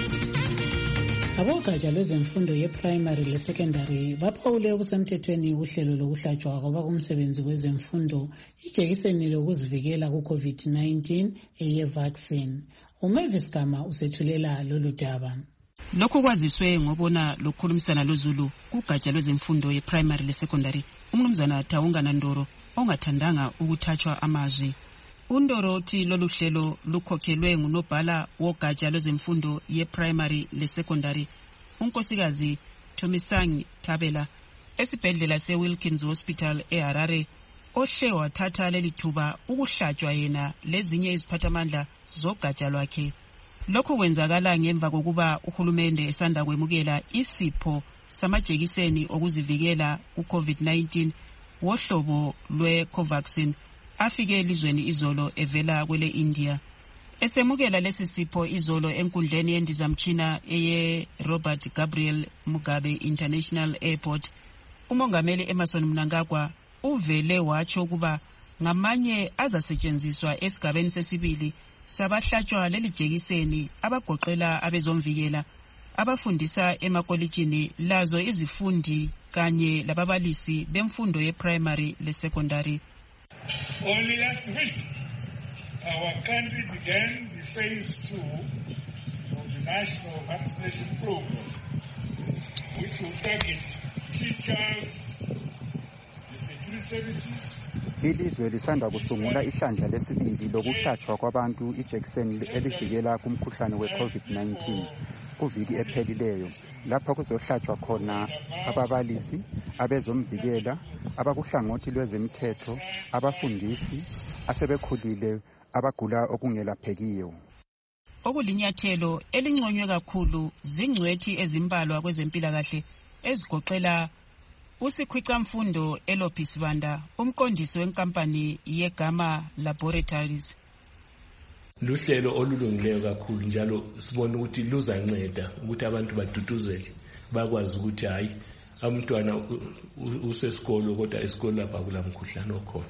Abogatsha lwezemfundo ye-primary le-secondary baphawule okusemthethweni uhlelo lokuhlatshwa kwabakumsebenzi wezemfundo ijekiseni lokuzivikela ku-COVID nineteen eye-vaccine. uMavis Gama usethulela lolu daba. Lokho kwaziswe ngobona lokukhulumisana loZulu kugatsha lwezemfundo ye-primary le-secondary umnumzana Tawungana Ndoro ongathandanga ukuthathwa amazwi. uNdoro uthi lolu hlelo lukhokhelwe ngunobhala wogatsha lwezemfundo ye-primary le-secondary unkosikazi Thomisangi Tabela esibhedlela se-Wilkins Hospital eHarare, ohle wathatha leli thuba ukuhlatshwa yena lezinye iziphathamandla zogatsha lwakhe. Lokho kwenzakala ngemva kokuba uhulumende esanda kwemukela isipho samajekiseni okuzivikela ku-COVID nineteen wohlobo lwe-Covaxin afike elizweni izolo evela kwele India. Esemukela lesi sipho izolo enkundleni yendizamtshina eye Robert Gabriel Mugabe International Airport, umongameli Emerson Mnangagwa uvele watsho kuba ngamanye azasetshenziswa esigabeni sesibili sabahlatshwa leli jekiseni abagoqela abezomvikela abafundisa emakolitshini lazo izifundi kanye lababalisi bemfundo ye-primary le-secondary. Only last week, our country began the phase two of the national vaccination program, which will target teachers, the security services. Ilizwe lisanda kusungula ihlandla lesibili lokuhlatshwa kwabantu ijekiseni elivikela kumkhuhlane we-COVID nineteen kuviki ephelileyo, lapha kuzohlatshwa khona ababalisi, abezomvikela, abakuhlangothi lwezemthetho, abafundisi, asebekhulile, abagula okungelaphekiyo. Okulinyathelo elinconywe kakhulu zingcwethi ezimbalwa kwezempilakahle ezigoqela usikhwicamfundo Elopis Banda, umqondisi wenkampani yeGama Laboratories. Luhlelo olulungileyo kakhulu njalo sibona ukuthi luzanceda ukuthi abantu baduduzele bakwazi ukuthi hayi umntwana usesikolo kodwa esikolo lapha kulamkhuhlane okhona.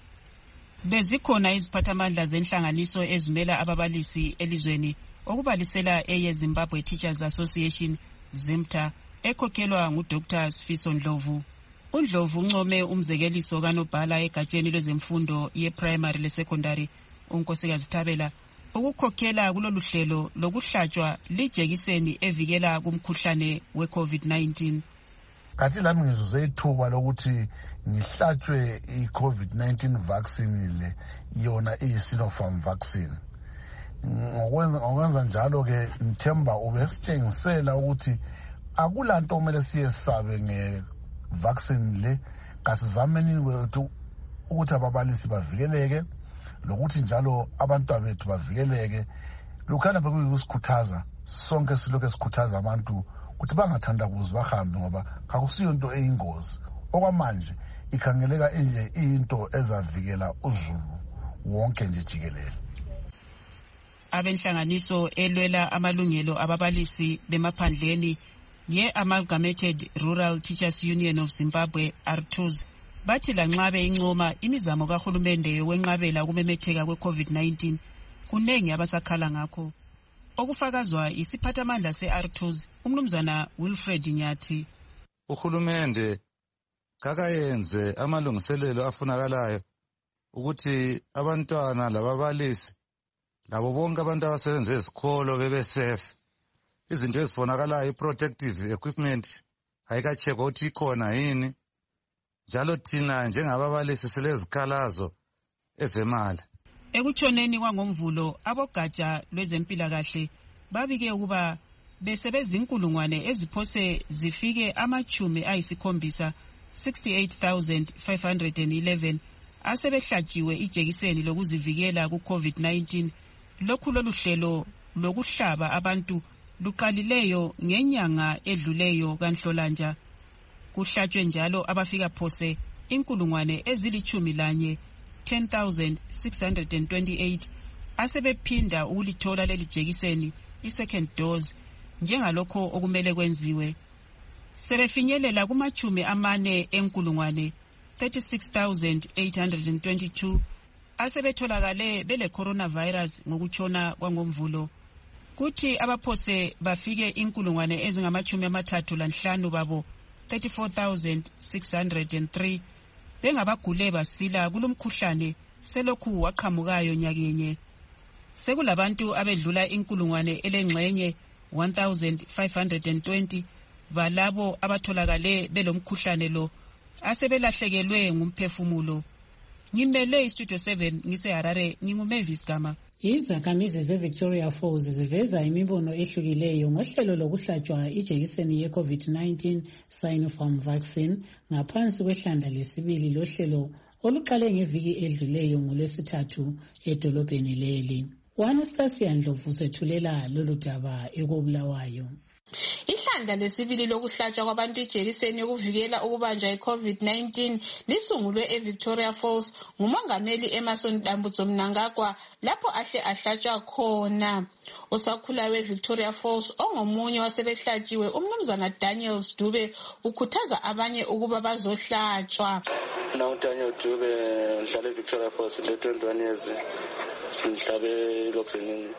Bezikhona iziphathamandla zenhlanganiso ezimela ababalisi elizweni okubalisela eye Zimbabwe Teachers Association ZIMTA ekhokhelwa nguDr Sifiso Ndlovu. uNdlovu uncome umzekeliso kanobhala egatsheni lwezemfundo ye-primary le-secondary unkosikazi Tabela ukukhokhela kulolu hlelo lokuhlatshwa lijekiseni evikela kumkhuhlane we-COVID nineteen. Kathi lami ngizuze ithuba lokuthi ngihlatshwe i-COVID nineteen vaccine le yona iyi-Sinopharm vaccine. Ngokwenza njalo ke ngithemba ubesitshengisela ukuthi akulanto okumele siyesabe nge-vaccine le, kasizameni kwethu ukuthi ababalisi bavikeleke lokuthi njalo abantwana bethu bavikeleke. Lukhana bekuyikusikhuthaza sonke silokho esikhuthaza abantu ukuthi bangathanda kuze bahambe ngoba akusiyo into eyingozi. Okwamanje ikhangeleka nje into ezavikela uzulu wonke nje jikelele. Abenhlanganiso elwela amalungelo ababalisi bemaphandleni ye-Amalgamated Rural Teachers Union of Zimbabwe R T U Z bathi lanxa beyincoma imizamo kahulumende yokwenqabela ukumemetheka kwe-COVID nineteen kunengi abasakhala ngakho. Okufakazwa isiphathamandla se-R T U Z umnumzana Wilfred Nyathi. Uhulumende kakayenze amalungiselelo afunakalayo ukuthi abantwana lababalisi labo bonke abantu abasebenza ezikolo bebe safe. Izinto ezifonakalayo i-protective equipment ayikachekwa ukuthi ikhona yini. Njalo thina njengababalisi silezikhalazo ezemali. Ekutshoneni kwangomvulo abogatsha lwezempilakahle babike ukuba besebezinkulungwane eziphose zifike amachumi ayisikhombisa sixty-eight thousand five hundred eleven asebehlatshiwe ijekiseni lokuzivikela ku-COVID nineteen. Lokhu lolu hlelo lokuhlaba abantu luqalileyo ngenyanga edluleyo kaNhlolanja. Kuhlatshwe njalo abafika phose inkulungwane ezilichumi lanye ten thousand six hundred twenty-eight asebephinda ukulithola leli jekiseni i-second dose njengalokho okumele kwenziwe. Sebefinyelela kumachumi amane enkulungwane thirty-six thousand eight hundred twenty-two asebetholakale bele coronavirus ngokutshona kwangomvulo. Kuthi abaphose bafike inkulungwane ezingamachumi amathathu lanhlanu babo thirty-four thousand six hundred three bengabagule basila kulomkhuhlane selokhu waqhamukayo nyakenye. Sekulabantu abedlula inkulungwane elengxenye one thousand five hundred twenty balabo abatholakale belomkhuhlane lo asebelahlekelwe ngumphefumulo. Ngimele iStudio seven ngiseHarare nginguMavis Gama. Izakhamizi ze-Victoria Falls ziveza imibono ehlukileyo ngohlelo lokuhlatshwa ijekiseni ye-COVID nineteen Sinopharm vaccine ngaphansi kwehlanda lesibili lohlelo oluqale ngeviki edluleyo ngolwesithathu edolobheni leli. Anastasia Ndlovu sethulela lolu daba ekobulawayo. Ihlanda lesibili lokuhlatshwa kwabantu ijekiseni yokuvikela ukubanjwa yi-COVID nineteen lisungulwe eVictoria Falls ngumongameli Emmerson Dambudzo Mnangagwa lapho ahle ahlatshwa khona. Osakhula weVictoria Falls ongomunye wasebehlatshiwe umnumzana Daniel Dube ukhuthaza abanye ukuba bazohlatshwa. Now Daniel Dube ngihlala eVictoria Falls le twenty-one years ngihlabe vaccine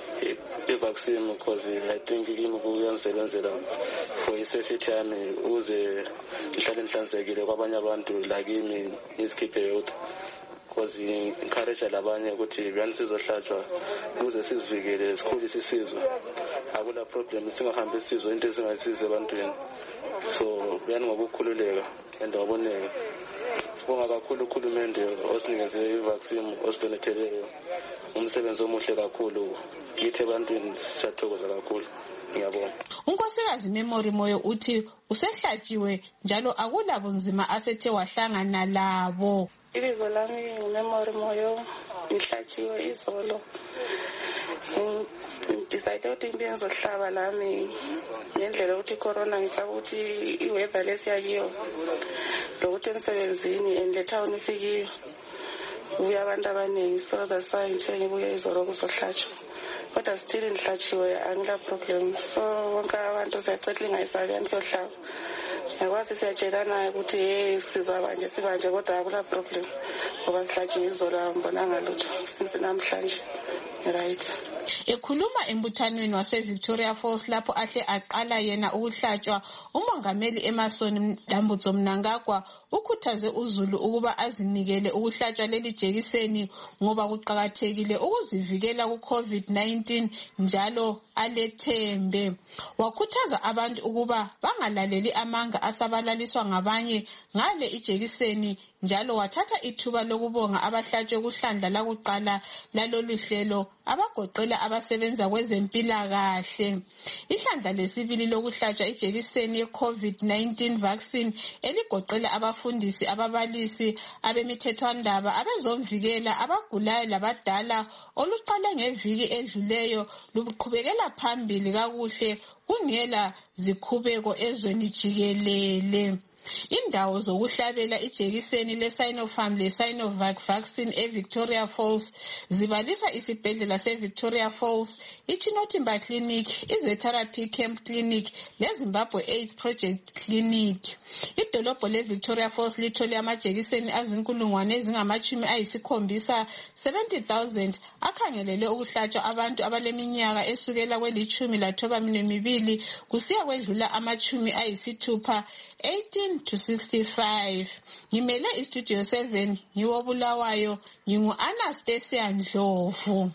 i-vaccine because I think kimi kuyanisebenzela for i-safety yami ukuze ngihlale nhlanzekile kwabanye abantu lakimi ngisikhiphe youth because encourage labanye ukuthi bani sizohlatshwa ukuze sizivikele sikhulise isizwe. Akula problem singahambi isizwe into ezingasize ebantwini, so bani ngokukhululeka and waboneka. Sibonga kakhulu ukhulumende osinikeze i-vaccine osidonetheleyo. Umsebenzi omuhle kakhulu kithi ebantwini siyathokoza kakhulu. Ngiyabonga. Unkosikazi Memory Moyo uthi usehlatshiwe njalo akulabunzima asethe wahlangana labo. Ibizo lami nguMemory Moyo, ngihlatshiwe izolo. Decide ukuthi impilo ngizohlaba lami ngendlela ukuthi corona ngicaba ukuthi iweather lesiyakiyo lokuthi emsebenzini endletown isikiyo ubuya abantu abaningi, so that's why ngithe ngibuye izolo kuzohlatshwa. Kodwa still ngihlatshiwe angila problem, so wonke abantu siyacela ingayisabi ngizohlaba. Ngiyakwazi siyatshelana ukuthi hey sizabanje sibanje kodwa akula problem ngoba sihlatshiwe izolo angibonanga lutho since namhlanje. Right. Ekhuluma embuthanweni wase-Victoria Falls lapho ahle aqala yena ukuhlatshwa, umongameli Emmerson Dambudzo Mnangagwa ukhuthaze uzulu ukuba azinikele ukuhlatshwa leli jekiseni ngoba kuqakathekile ukuzivikela ku-COVID nineteen njalo alethembe. Wakhuthaza abantu ukuba bangalaleli amanga asabalaliswa ngabanye ngale ijekiseni njalo wathatha ithuba lokubonga abahlatshwe kuhlanda lakuqala lalolu hlelo abagoqela egoqela abasebenza kwezempilakahle. Ihlandla lesibili lokuhlatshwa ijekiseni ye-COVID nineteen vaccine eligoqela abafundisi, ababalisi, abemithethwandaba, abezomvikela, abagulayo labadala oluqala ngeviki edluleyo luqhubekela phambili kakuhle kungela zikhubeko ezweni jikelele. Indawo zokuhlabela ijekiseni le-Sinopharm le-Sinovac vaccine e-Victoria Falls zibalisa isibhedlela se-Victoria Falls, iChinotimba Clinic, iZetherapy Camp Clinic leZimbabwe AIDS Project Clinic. Idolobho le-Victoria Falls lithole amajekiseni azinkulungwane ezingamachumi ayisikhombisa seventy thousand akhangelelwe ukuhlatshwa abantu abaleminyaka esukela kwelitshumi lathoba mibili kusiya kwedlula amachumi ayisithupha eighteen to sixty-five. Ngimele iStudio seven ngiwobulawayo, ngingu-Anastasia Ndlovu.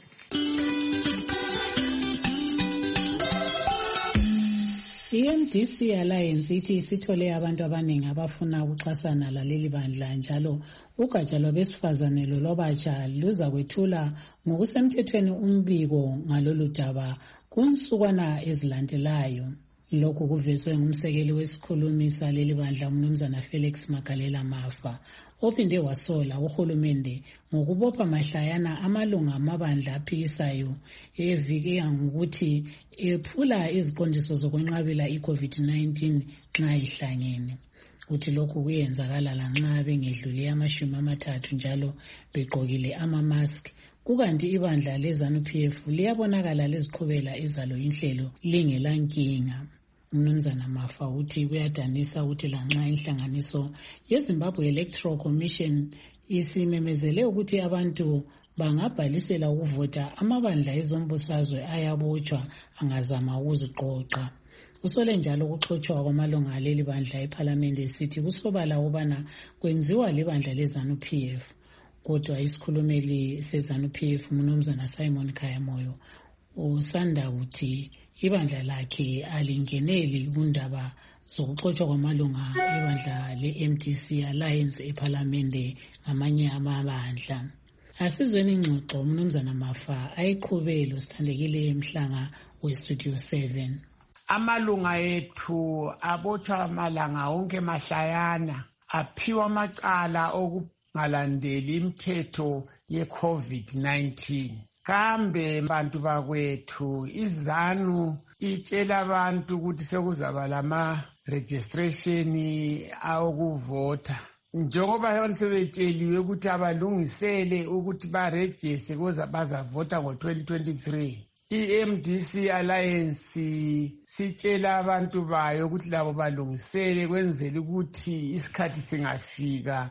I-M D C Alliance ithi isithole abantu abaningi abafuna ukuxhasana laleli bandla, njalo ugatsha lwabesifazane lolwabatsha luza kwethula ngokusemthethweni umbiko ngalolu daba kunsukwana ezilandelayo. Lokhu kuvezwe ngumsekeli wesikhulumi saleli bandla uMnumzana Felix Magalela Mafa, ophinde wasola uhulumende ngokubopha mahlayana amalunga amabandla aphikisayo evike ngokuthi ephula iziqondiso zokwenqabela i-COVID nineteen nxa ihlangene. Uthi lokhu kuyenzakala lanxa bengedlule amashumi amathathu njalo begqokile ama-mask. Kukanti ibandla le-ZANU-P F liyabonakala liziqhubela izalo inhlelo lingelankinga. Umnumzana Mafa uthi kuyadanisa ukuthi lanxa inhlanganiso yeZimbabwe Electoral Commission isimemezele ukuthi abantu bangabhalisela ukuvota, amabandla ezombusazwe ayabotshwa angazama ukuziqoqa. Usole njalo ukuxotshwa kwamalunga aleli bandla eParliament esithi kusobala ukubana kwenziwa libandla le-ZANU-P F. Kodwa isikhulumeli se-ZANU-P F uMnumzana Simon Khayamoyo usanda ukuthi ibandla lakhe alingeneli kundaba zokuxotshwa kwamalunga ebandla le-M D C Alliance eParliament ngamanye amabandla. Asizweni ingxoxo uMnumzana Mafa ayiqhubelo sithandekile emhlanga weStudio seven. Amalunga ethu abotshwa amalanga onke mahlayana, aphiwa amacala okungalandeli imithetho ye-COVID nineteen. Kambe bantu bakwethu iZANU itshela abantu ukuthi sekuzaba lama registration awokuvota. Njengoba abantu sebetsheliwe ukuthi abalungisele ukuthi barejiste kuze bazavota ngo twenty twenty-three. I-M D C Alliance sitshela abantu bayo ukuthi labo balungisele kwenzela ukuthi isikhathi singafika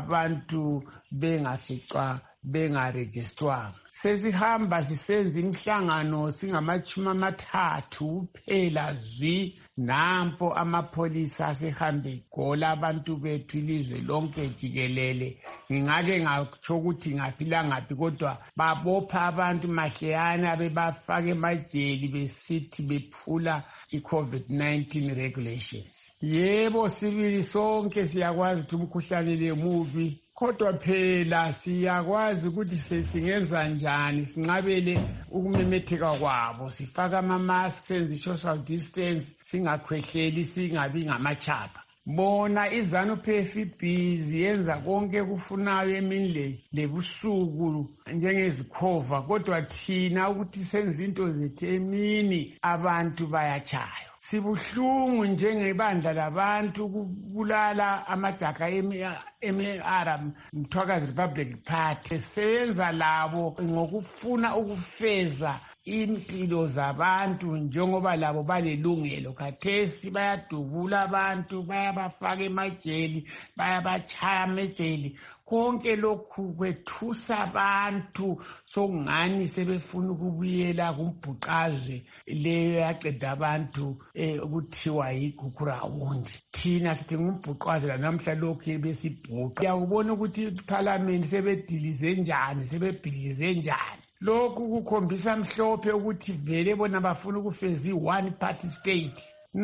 abantu bengaficwa bengarejistwanga. Sesihamba sisenza imhlangano singamachumi amathathu kuphela zwi, nampo amapholisa asehambe igola abantu bethu ilizwe lonke jikelele. Ngingake ngatsho ukuthi ngaphi langaphi kodwa babopha abantu mahleyana bebafaka emajeli besithi bephula i-COVID nineteen regulations. Yebo sibili sonke siyakwazi ukuthi umkhuhlane le mubi, kodwa phela siyakwazi ukuthi sesingenza njani sinqabele ukumemetheka kwabo. Sifaka ama-mask, senze social distance, singakhwehleli, singabi ngamachapha. Bona iZANU-P F ibhizi yenza konke kufunayo emini lebusuku njengezikhova, kodwa thina ukuthi senze into zethu emini abantu bayachaya. Sibuhlungu njengebandla labantu ukubulala amajaka M A R Mthwakazi Republic Party. Sebenza labo ngokufuna ukufeza impilo zabantu njengoba labo balelungelo. Khathesi bayadubula abantu, bayabafaka emajeli, bayabachaya amejeli. Konke lokhu kwethusa abantu sokungani sebefuna ukubuyela kumbhuqazwe leyo yaqeda abantu ukuthiwa yigugurahundi. Thina sithi ngumbhuqazwe namhla lokhu besibhuqa. Uyakubona ukuthi iParliament sebedilize njani, sebebhilize njani. Lokhu kukhombisa mhlophe ukuthi vele bona bafuna ukufeza i-one party state.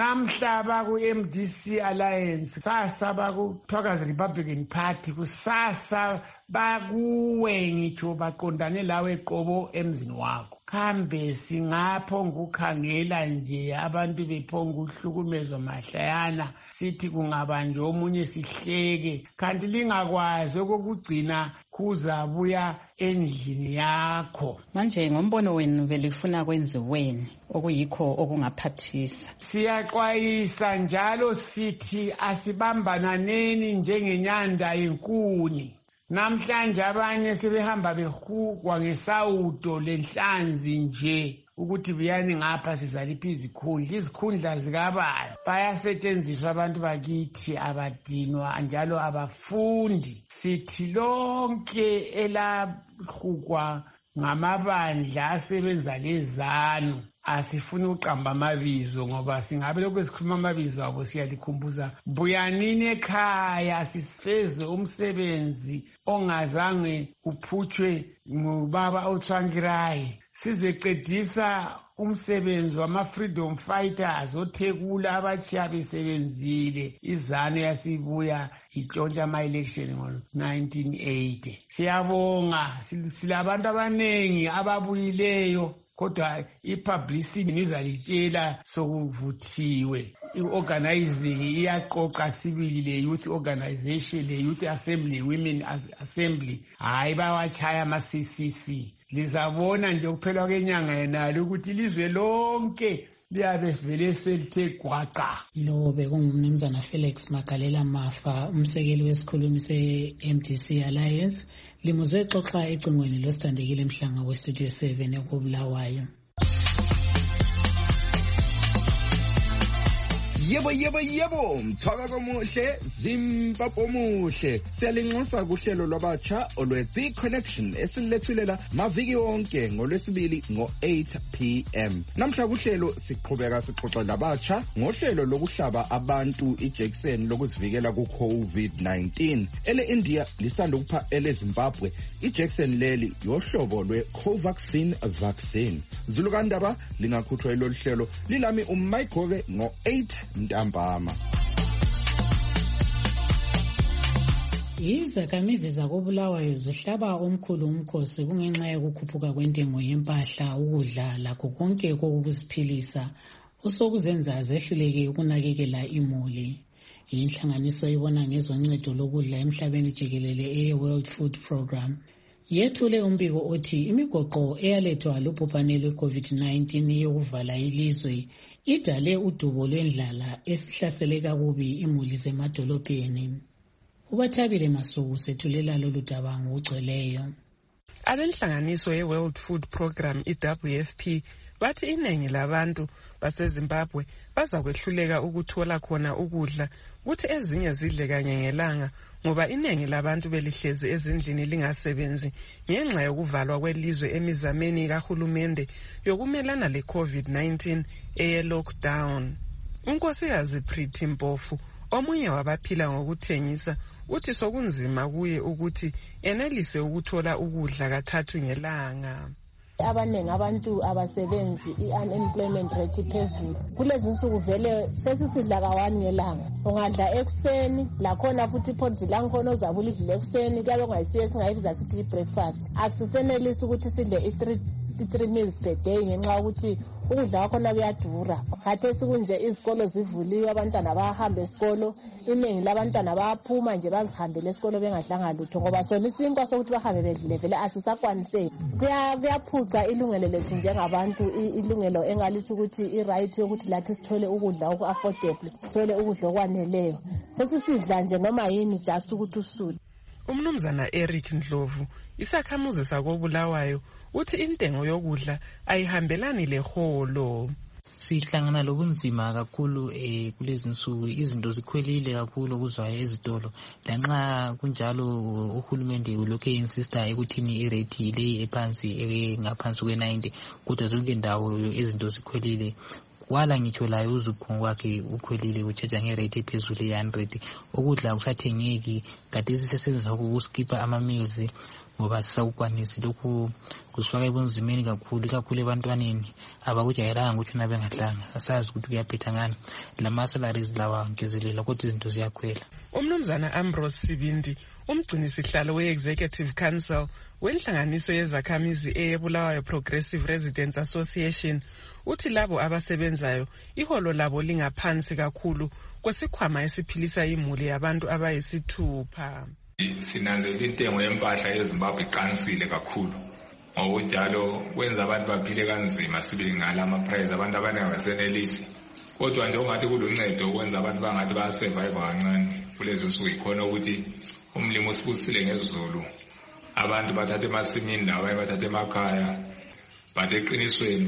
Namhla ku-M D C Alliance, kusasa baku-Mthwakazi Republican Party, kusasa bakuwe ngitsho baqondane lawe qobo emzini wakho. Kambe singapho ngukhangela nje abantu bephonga uhlukumezwa mahlayana sithi kungaba nje omunye sihleke, kanti lingakwazi okokugcina kuzabuya endlini yakho. Manje ngombono wenu belifuna kwenziweni okuyikho okungaphathisa? Siyaxwayisa njalo sithi asibambananeni njengenyanda yenkuni. Namhlanje abanye sebehamba behukwa ngesawudo lenhlanzi nje ukuthi buyani ngapha sizalipha izikhundla. Izikhundla zikabani bayasetshenziswa abantu bakithi abadinwa njalo abafundi. Sithi lonke elahukwa ngamabandla asebenza lezanu asifuna uqamba amabizo, ngoba singabe lokho sikhuluma amabizo abo siyalikhumbuza buyanini ekhaya sisifeze umsebenzi ongazange uphutshwe ngubaba uTsvangirai. Sizeqedisa umsebenzi wama-freedom fighters othekula abatshiya besebenzile izanu yasibuya itshontsha ama-election ngo-nineteen eighty. Siyabonga silabantu abaningi ababuyileyo, kodwa i-publicity nizalitshela sokuvuthiwe. I-organizing iyaqoqa sibili le-youth organization, le-youth assembly, women assembly, hayi bawachaya ama-C C C. Lizabona nje kuphela kwenyanga yenalo ukuthi ilizwe lonke liyabe vele selithe gwaqa. Lo bekungumnumzana Felix Magalela Mafa, umsekeli wesikhulumi se-M D C Alliance, limuzwe exoxa ecingweni losithandekile Mhlanga westudio seven ekubulawayo. Yebo yebo yebo, mthaka komuhle, Zimbabwe muhle. Siyalinxusa kuhlelo lwabatsha olwe The Connection esilethulela maviki wonke ngolwesibili ngo eight p m. Namhla kuhlelo siqhubeka sixoxa labatsha ngohlelo lokuhlaba abantu ijekiseni lokuzivikela ku COVID nineteen. Ele India lisanda ukupha ele Zimbabwe ijekiseni leli yohlobo lwe Covaxin vaccine. Zulukandaba lingakhuthwa ilolu hlelo lilami uMaikove ngo eight ntambama. Izakhamizi zakobulawayo zihlaba omkhulu umkhosi kungenxa yokukhuphuka kwentengo yempahla, ukudla lakho konke kokuziphilisa osokuzenza zehluleke ukunakekela imuli. Inhlanganiso ibona ngezoncedo lokudla emhlabeni jikelele e-World Food Program yethule umbiko othi imigoqo eyalethwa lubhubhane lwe-COVID nineteen yokuvala ilizwe idale udubo lwendlala esihlasele kakubi imuli zemadolobheni. Ubathabile Masuku sethulela lolu daba ngokugcweleyo. Abenhlanganiso ye-World Food Program i-W F P bathi iningi labantu baseZimbabwe baza kwehluleka ukuthola khona ukudla kuthi ezinye zidle kanye ngelanga ngoba iningi labantu belihlezi ezindlini lingasebenzi ngenxa yokuvalwa kwelizwe emizameni kahulumende yokumelana le-COVID nineteen eye-lockdown. Unkosikazi Pretty Mpofu, omunye wabaphila ngokuthengisa, uthi sokunzima kuye ukuthi enelise ukuthola ukudla kathathu ngelanga. Abanengi abantu abasebenzi i-unemployment rate iphezulu. Kulezi nsuku vele sesisidla kawani ngelanga. Ungadla ekuseni, lakhona futhi iphodzi lankhona ozabula idlile ekuseni, kuyabe kungayisiye singayibiza sithi i-breakfast. Akusisenelisi ukuthi sidle i-three meals per day ngenxa ukuthi ukudla kwakhona kuyadura. Khathesi kunje izikolo zivuliwe, abantwana bayahamba esikolo, iningi labantwana bayaphuma nje bazihambele esikolo bengadlanga lutho ngoba sona isinkwa sokuthi bahambe bedlile vele asisakwaniseki. Kuyaphuca ilungelo lethu njengabantu, ilungelo engalithi ukuthi i-right yokuthi lathi sithole ukudla oku-affordable, sithole ukudla okwaneleyo. Sesisidla nje noma yini just ukuthi usule. Umnumzana Eric Ndlovu, isakhamuzi sakobulawayo, uthi intengo yokudla ayihambelani leholo. Sihlangana lobunzima kakhulu eh kulezi nsuku, izinto zikhwelile kakhulu kuzwayo ezitolo. Lanxa kunjalo uhulumende ulokhe insista ekuthini irate le ephansi ngaphansi kwe ninety, kodwa zonke indawo izinto zikhwelile. Kwala ngitsho layo uzukhungu wakhe ukhwelile utsheja ngerate ephezulu ye one hundred. Ukudla kusathengeki, kade sisesenza ukuskipa ama meals ngoba sisakwanisi lokhu kusifaka ebunzimeni kakhulu kakhulu ebantwaneni abakujayelanga ukuthi nabengadlanga. Asazi ukuthi kuyaphetha ngani, lama salaries lawa ngezelela kodwa izinto ziyakhwela. Umnumzana Ambrose Sibindi, umgcinisihlalo we-Executive Council wenhlanganiso yezakhamizi eyeBulawayo Progressive Residents Association, uthi labo abasebenzayo iholo labo lingaphansi kakhulu kwesikhwama esiphilisa imuli yabantu abayisithupha. Sinanzela intengo yempahla yeZimbabwe iqansile kakhulu. Ngokunjalo kwenza abantu baphile kanzima sibe ngala ama-price abantu abaningi abasenelisi. Kodwa nje ungathi kuluncedo ukwenza abantu bangathi bayasurvive kancane kulezi nsuku ikhona ukuthi umlimo usibusile ngesiZulu. Abantu bathatha emasimini abanye bathatha emakhaya. But eqinisweni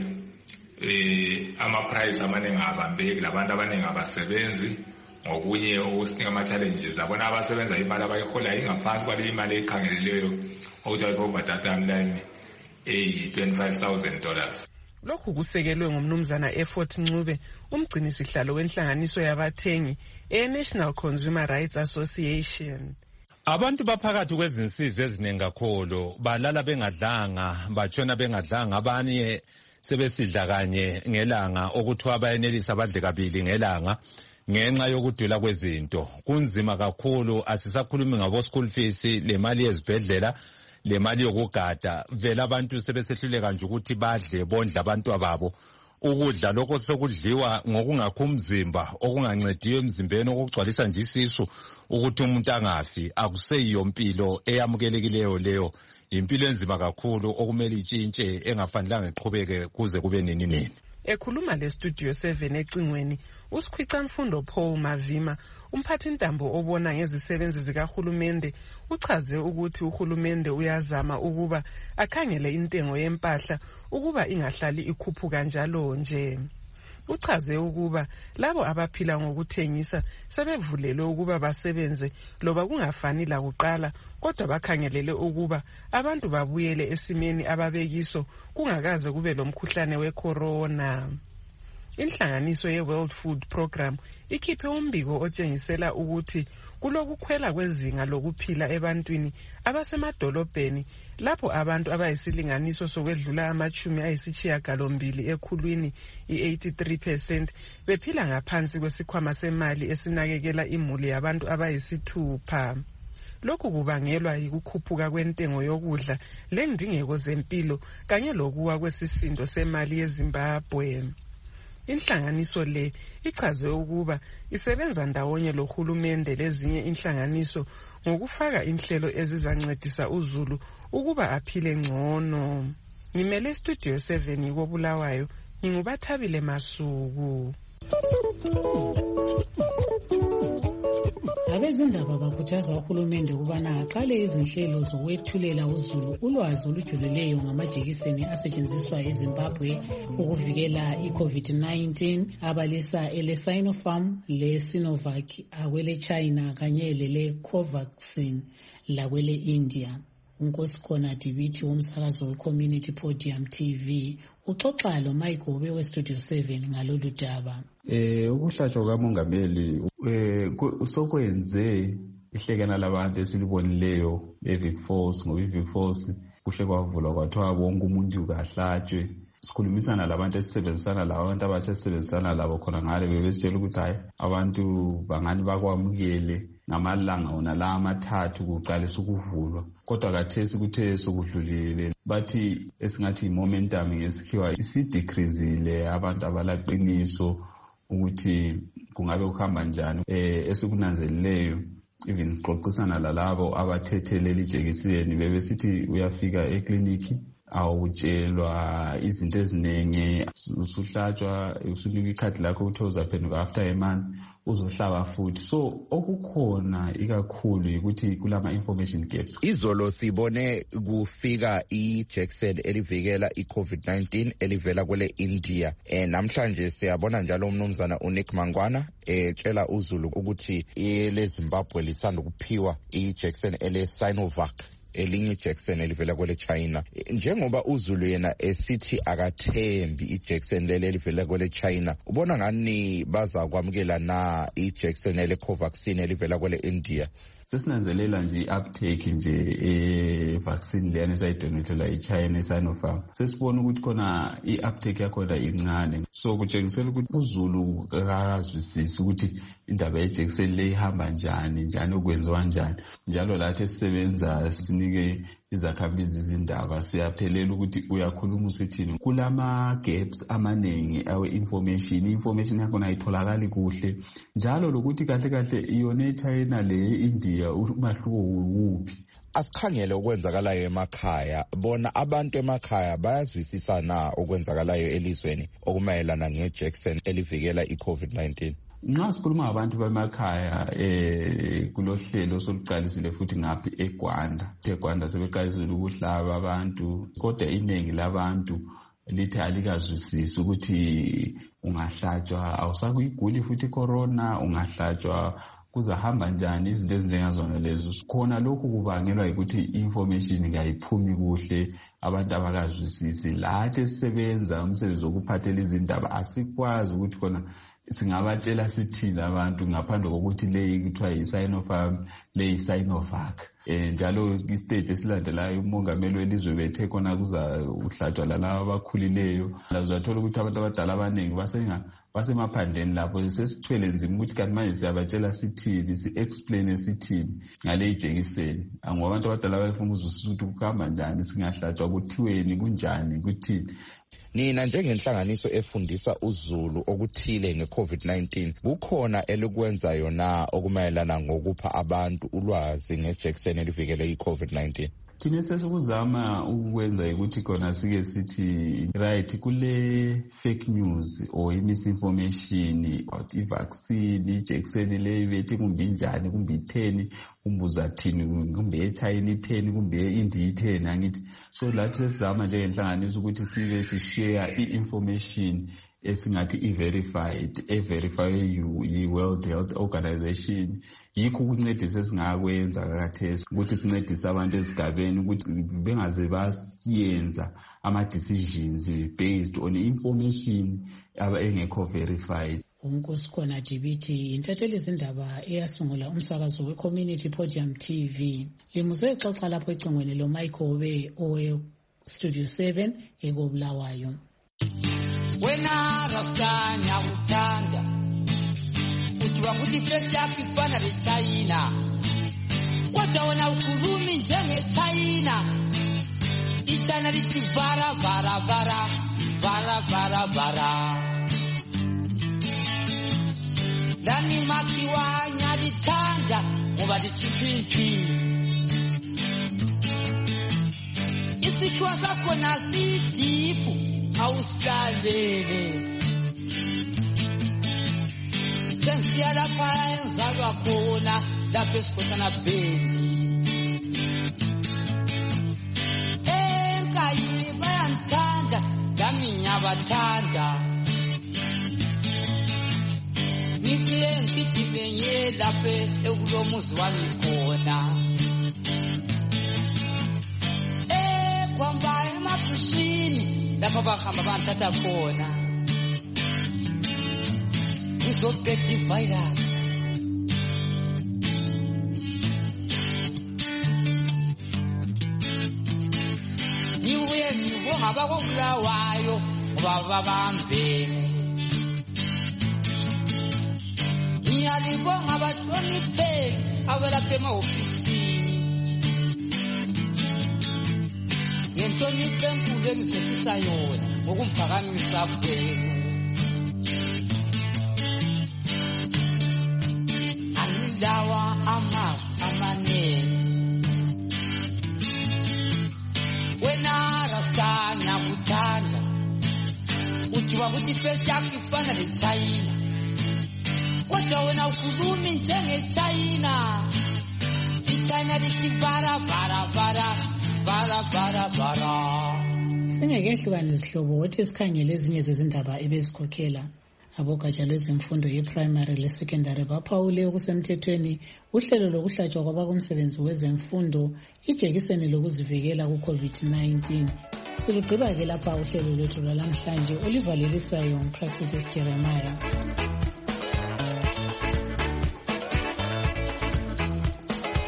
eh ama-price amaningi abambeki labantu abaningi abasebenzi. Ngokunye okusinika ama-challenges labona abasebenza imali abayihola ingaphansi kwale imali ekhangeleleyo ukuthi ayipoverty line eyi-twenty-five thousand dollars. Lokhu kusekelwe ngumnumzana Effort Ncube, umgcinisihlalo wenhlanganiso yabathengi e-National Consumer Rights Association. Abantu baphakathi kwezinsizi eziningi kakhulu balala bengadlanga, batshona bengadlanga, abanye sebesidla kanye ngelanga okuthiwa bayenelisa badle kabili ngelanga ngenxa yokudula kwezinto. Kunzima kakhulu, asisakhulumi ngabo school fees, le mali yezibhedlela, le mali yokugada. Vele abantu sebesehluleka nje ukuthi badle bondla abantu ababo. Ukudla lokho sokudliwa ngokungakho umzimba, okungancediyo emzimbeni, okugcwalisa nje isisu ukuthi umuntu angafi. Akuseyiyo impilo eyamukelekileyo leyo. Impilo enzima kakhulu okumele itshintshe engafanelanga iqhubeke kuze kube nini nini. Ekhuluma le Studio seven ecingweni, uSikhwica Mfundo Paul Mavima, umphathi ntambo obona ngezisebenzi zikahulumende, uchaze ukuthi uhulumende uyazama ukuba akhangele intengo yempahla ukuba ingahlali ikhuphuka njalo nje. Uchaze ukuba labo abaphila ngokuthengisa sebevulelwe ukuba basebenze loba kungafani la kuqala, kodwa bakhangelele ukuba abantu babuyele esimeni ababekiso kungakaze kube lomkhuhlane wecorona. Inhlanganiso ye-World Food Program ikhiphe umbiko otshengisela ukuthi kulokukhwela kwezinga lokuphila ebantwini abasemadolobheni lapho abantu abayisilinganiso sokwedlula amachumi ayisishiyagalombili ekhulwini i-eighty-three percent bephila ngaphansi kwesikhwama semali esinakekela imuli yabantu abayisithupha. Lokhu kubangelwa yikukhuphuka kwentengo yokudla lendingeko zempilo kanye lokuwa kwesisindo semali yeZimbabwe. Inhlanganiso le ichaze ukuba isebenza ndawonye lohulumende lezinye inhlanganiso ngokufaka inhlelo ezizancedisa uZulu ukuba aphile ngcono. Ngimele Studio seven koBulawayo, nginguBathabile Masuku. Abezindaba bakhuthaza uhulumende ukubana aqale izinhlelo zokwethulela uZulu ulwazi olujulileyo ngamajekiseni asetshenziswa eZimbabwe ukuvikela i-COVID nineteen, abalisa ele-Sinopharm, le-Sinovac, akwele-China kanye lele-Covaxin lakwele-India. uNkosikhona Dibithi womsakazo we-Community Podium T V uxoxa lo Mike Obe we-Studio seven ngalolu daba. Eh ukuhlatshwa kwamongameli eh sokwenze ihlekana labantu esilibonileyo eVic Falls, ngoba iVic Falls kuhle kwavulwa kwathiwa wonke umuntu kahlatshwe. Sikhulumisana labantu esisebenzisana labo, abantu abatsha esisebenzisana labo khona ngale bebesitshela ukuthi hayi abantu bangani bakwamukele ngamalanga wona la amathathu kuqalisa ukuvulwa, kodwa kathesi kuthe sokudlulile bathi esingathi momentum ngesikhiwa isidecreasile abantu abalaqiniso ukuthi kungabe kuhamba njani. Eh esikunanzelileyo even siqoqisana lalabo abathethelela ijekiseni bebesithi uyafika ekliniki awutshelwa izinto eziningi, usuhlatshwa usunika ikhadi lakho ukuthi uzaphenduka after a month uzohlaba futhi. So okukhona ikakhulu ukuthi kulama information gaps. Izolo sibone kufika iJackson elivikela iCovid nineteen elivela kwele India. Eh namhlanje siyabona njalo umnumzana uNick Mangwana etshela uZulu ukuthi ele Zimbabwe lisanda kuphiwa iJackson ele Sinovac elinye Jackson elivela kwele China. Njengoba uZulu yena esithi akathembi iJackson lele elivela kwele China, ubona ngani baza kwamukela na iJackson ele Covaxin elivela kwele India? sesinanzelela nje i-uptake nje e-vaccine leyana esayidonethelwa i-China e-Sinopharm. Sesibona ukuthi khona i-uptake yakhona incane. So kutshengisela ukuthi uZulu akazwisisi ukuthi indaba yejekiseni le ihamba njani, njani ukwenziwa njani. Njalo lathi esisebenza sinike izakhamizi izindaba siyaphelela ukuthi uyakhuluma usithini. Kulama gaps amaningi awe information, information yakhona ayitholakali kuhle. Njalo lokuthi kahle kahle iyona eChina le India umahluko wuphi. Asikhangele okwenzakalayo emakhaya. Bona abantu emakhaya bayazwisisa na okwenzakalayo elizweni okumayelana ngejekiseni elivikela i-COVID nineteen? Nxa sikhuluma ngabantu bemakhaya eh kulohlelo soluqalisile futhi ngaphi eGwanda. eGwanda sebeqalisile ukuhlaba abantu, kodwa iningi labantu lithi alikazwisisi ukuthi ungahlatshwa awusakuyiguli futhi corona, ungahlatshwa kuzahamba njani izinto ezinjengazona lezo. Khona lokhu kubangelwa ukuthi information ngayiphumi kuhle, abantu abakazwisisi. Lathi esisebenza umsebenzi wokuphathela izindaba asikwazi ukuthi khona singabatshela sithini abantu ngaphandle kokuthi le kuthiwa yi-Sinopharm, le yi-Sinovac. Eh njalo istage esilandelayo umongameli welizwe bethe khona kuza uhlatshwa lalabo abakhulileyo. Uzathola ukuthi abantu abadala abaningi basenga basemaphandleni lapho sesithwele nzima ukuthi kanti manje siyabatshela sithini, si-explain sithini ngale ijekiseni. Ngoba abantu abadala bayafuna ukuzwisisa ukuthi kuhamba njani, singahlatshwa kuthiweni, kunjani, kuthini. Nina njengenhlanganiso efundisa uZulu okuthile nge-COVID nineteen, kukhona elikwenza yona okumayelana ngokupha abantu ulwazi ngejekiseni elivikela i-COVID nineteen? Thina sesikuzama ukwenza ukuthi khona sike sithi right kule fake news or misinformation about i-vaccine, ijekiseni le bethi kumbe injani, kumbe itheni, kumbuza thini, kumbe eChina itheni, kumbe eIndia itheni angithi. So lathi sesizama njengenhlanganiso ukuthi sibe sishare i-information esingathi i-verified, e-verify yi-World Health Organization. Yikho ukuncedisa esingakwenza kakathesi ukuthi sincedise abantu esigabeni ukuthi bengaze basiyenza ama-decisions based on information aba engekho verified. uNkosikhona G B T intatheli izindaba eyasungula umsakazo we-Community Podium T V. Limuze exoxa lapho ecingweni lo Michael owe Studio seven eKobulawayo. Wena rastanya utanda Utuwa kuti fresh yapi fana le China Wataona ukulumi njenge China Ichana liti vara vara vara Vara vara vara Dani makiwa nyadi tanda Mwadi chipimpi Isi kwa zako na sitifu Australele Tensia la paenza wakona La pescota na bendi Enka iba yantanda Daminya batanda Nikile nkiti benye Lape eulo muzwani kona E kwa mbae mapushini Lapha bahamba banthatha khona Ngizobheka ivirus Niwe ngibonga abakobulawayo ngoba babambene Ngiyalibonga abahlonipheki abalapha ema-ofisini Ngenhlonipho enkulu engizethisa yona ngokumphakamisa kwenu Anilawa amafu amanene Wena rastanya kutanda Ujiwa kuti face yako ifana le China Kodwa wena ukhulumi njenge China iChina lithi vara vara vara Bara bara bara. Singekehlukana izihlobo othi sikhangele ezinye zezindaba ebezikhokhela. Abogatsha lwezemfundo ye-primary le-secondary baphawule okusemthethweni uhlelo lokuhlatshwa kwabakumsebenzi wezemfundo ijekiseni lokuzivikela ku-COVID nineteen. Silugqiba-ke lapha uhlelo lwethu lwalamhlanje olivalelisayo nguPraxitis Jeremiah.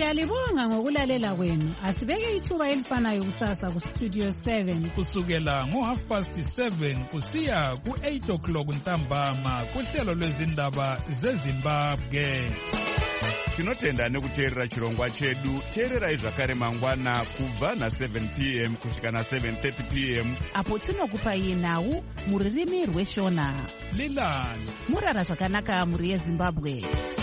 Siyalibonga ngokulalela kwenu. Asibeke ithuba elifanayo kusasa ku Studio seven. Kusukela ngo half past seven kusiya ku eight o'clock ntambama kuhlelo lwezindaba zeZimbabwe. Tinotenda nekuteerera chirongwa chedu. Teererai zvakare mangwana kubva na seven p m kusvika na seven thirty p m apo tinokupai nhau muririmi rweshona. Lilani murara zvakanaka muri yeZimbabwe.